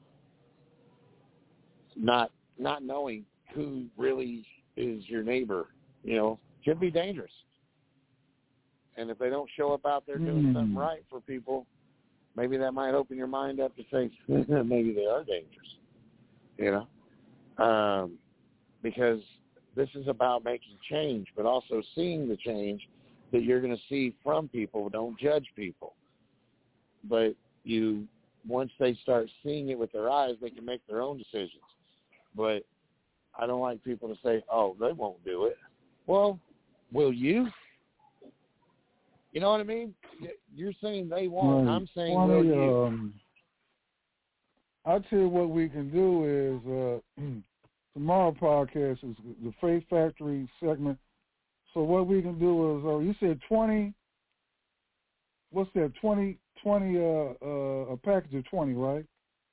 not not knowing who really is your neighbor, you know, could be dangerous. And if they don't show up out there doing mm. something right for people, maybe that might open your mind up to say maybe they are dangerous, you know, um, because this is about making change, but also seeing the change that you're going to see from people. Don't judge people. But you, once they start seeing it with their eyes, they can make their own decisions. But I don't like people to say, oh, they won't do it. Well, will you? You know what I mean? You're saying they won't. Right. I'm saying Funny, will you? Um, I'll tell you what we can do is uh, tomorrow podcast is the Faith Factory segment. So what we can do is, uh, you said twenty, what's that, twenty, twenty, uh, uh, a package of twenty, right?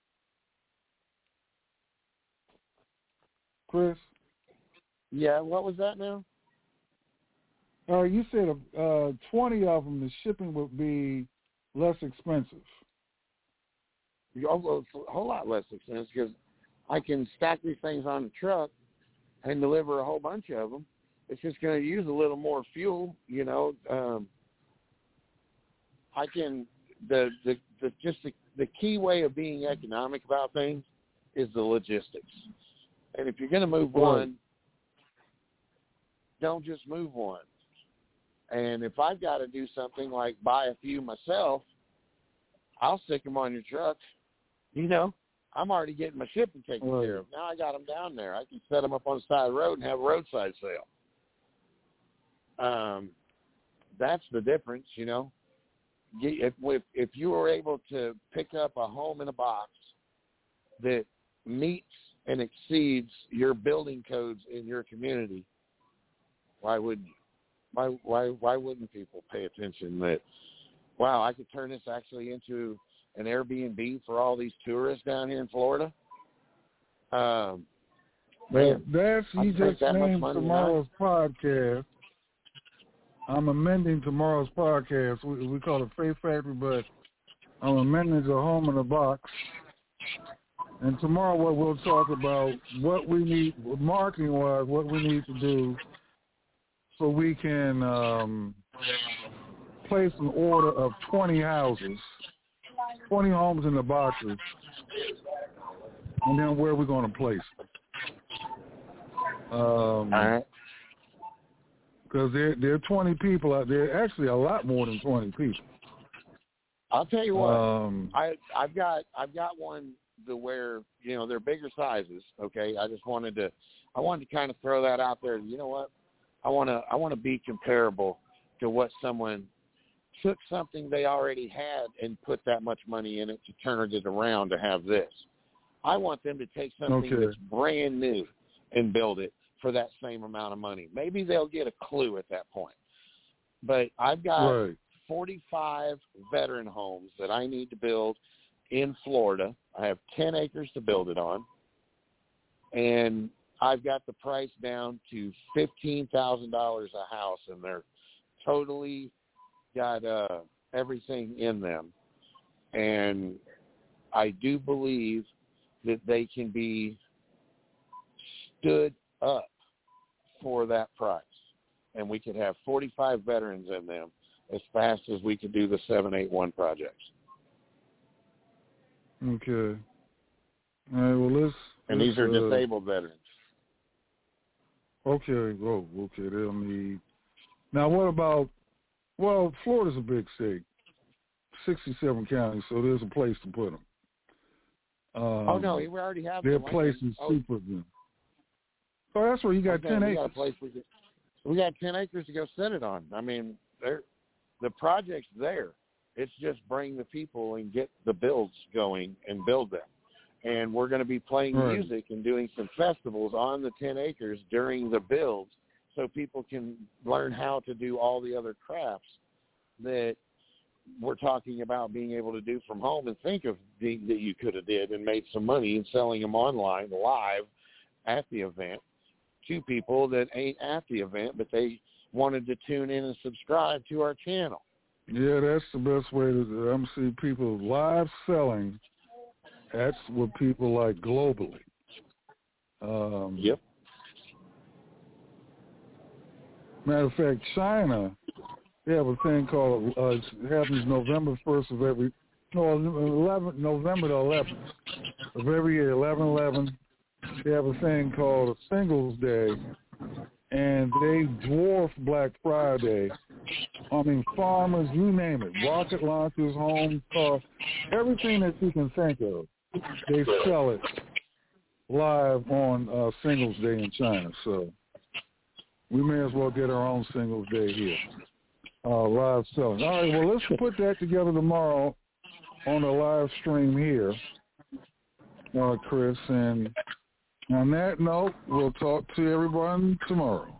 Chris? Yeah, what was that now? Uh, you said uh, twenty of them, the shipping would be less expensive. Oh, it's a whole lot less expensive because I can stack these things on the truck and deliver a whole bunch of them. It's just going to use a little more fuel, you know. Um, I can the the, the just the, the key way of being economic about things is the logistics. And if you're going to move one, don't just move one. And if I've got to do something like buy a few myself, I'll stick them on your truck. You know, I'm already getting my shipping taken right. care of. Now I got them down there. I can set them up on the side of the road and have a roadside sale. Um, that's the difference, you know. If, if if you were able to pick up a home in a box that meets and exceeds your building codes in your community, why wouldn't you? Why why why wouldn't people pay attention that, wow, I could turn this actually into an Airbnb for all these tourists down here in Florida? Um, man, that's you just named tomorrow's podcast. I'm amending tomorrow's podcast. We, we call it Faith Factory, but I'm amending to Home in a Box. And tomorrow what we'll talk about, what we need, marketing-wise, what we need to do so we can um, place an order of twenty houses, twenty homes in the boxes, and then where we're going to place them. Um, all right. Because there, there are twenty people out there, actually a lot more than twenty people. I'll tell you what, um, I, I've got I've got one to where, you know, they're bigger sizes, okay? I just wanted to, I wanted to kind of throw that out there. You know what? I want to I want to be comparable to what someone took something they already had and put that much money in it to turn it around to have this. I want them to take something okay. that's brand new and build it for that same amount of money. Maybe they'll get a clue at that point. But I've got right. forty-five veteran homes that I need to build in Florida. I have ten acres to build it on. And I've got the price down to fifteen thousand dollars a house, and they're totally got uh, everything in them. And I do believe that they can be stood up for that price. And we could have forty-five veterans in them as fast as we could do the seven eight one projects. Okay. All right, well, let's... And let's, these are uh, disabled veterans. Okay, oh, okay, they'll need... Now, what about... Well, Florida's a big state, sixty-seven counties, so there's a place to put them. Um, oh, no, we already have Their them. place is oh. super good. Oh, that's where you got okay, ten we acres. Got a place we, could, we got ten acres to go set it on. I mean, the project's there. It's just bring the people and get the builds going and build them. And we're going to be playing right. music and doing some festivals on the ten acres during the builds so people can learn how to do all the other crafts that we're talking about being able to do from home and think of the, that you could have did and made some money and selling them online live at the event to people that ain't at the event, but they wanted to tune in and subscribe to our channel. Yeah, that's the best way to I'm seeing people live selling. That's what people like globally. Um, yep. Matter of fact, China they have a thing called, uh, it happens November first of every, no, eleven, November the eleventh of every year, eleven eleven. They have a thing called a Singles Day, and they dwarf Black Friday. I mean, farmers, you name it, rocket launchers, home cars, everything that you can think of, they sell it live on uh, Singles Day in China. So we may as well get our own Singles Day here, uh, live selling. All right, well, let's put that together tomorrow on a live stream here, uh, Chris. And on that note, we'll talk to everyone tomorrow.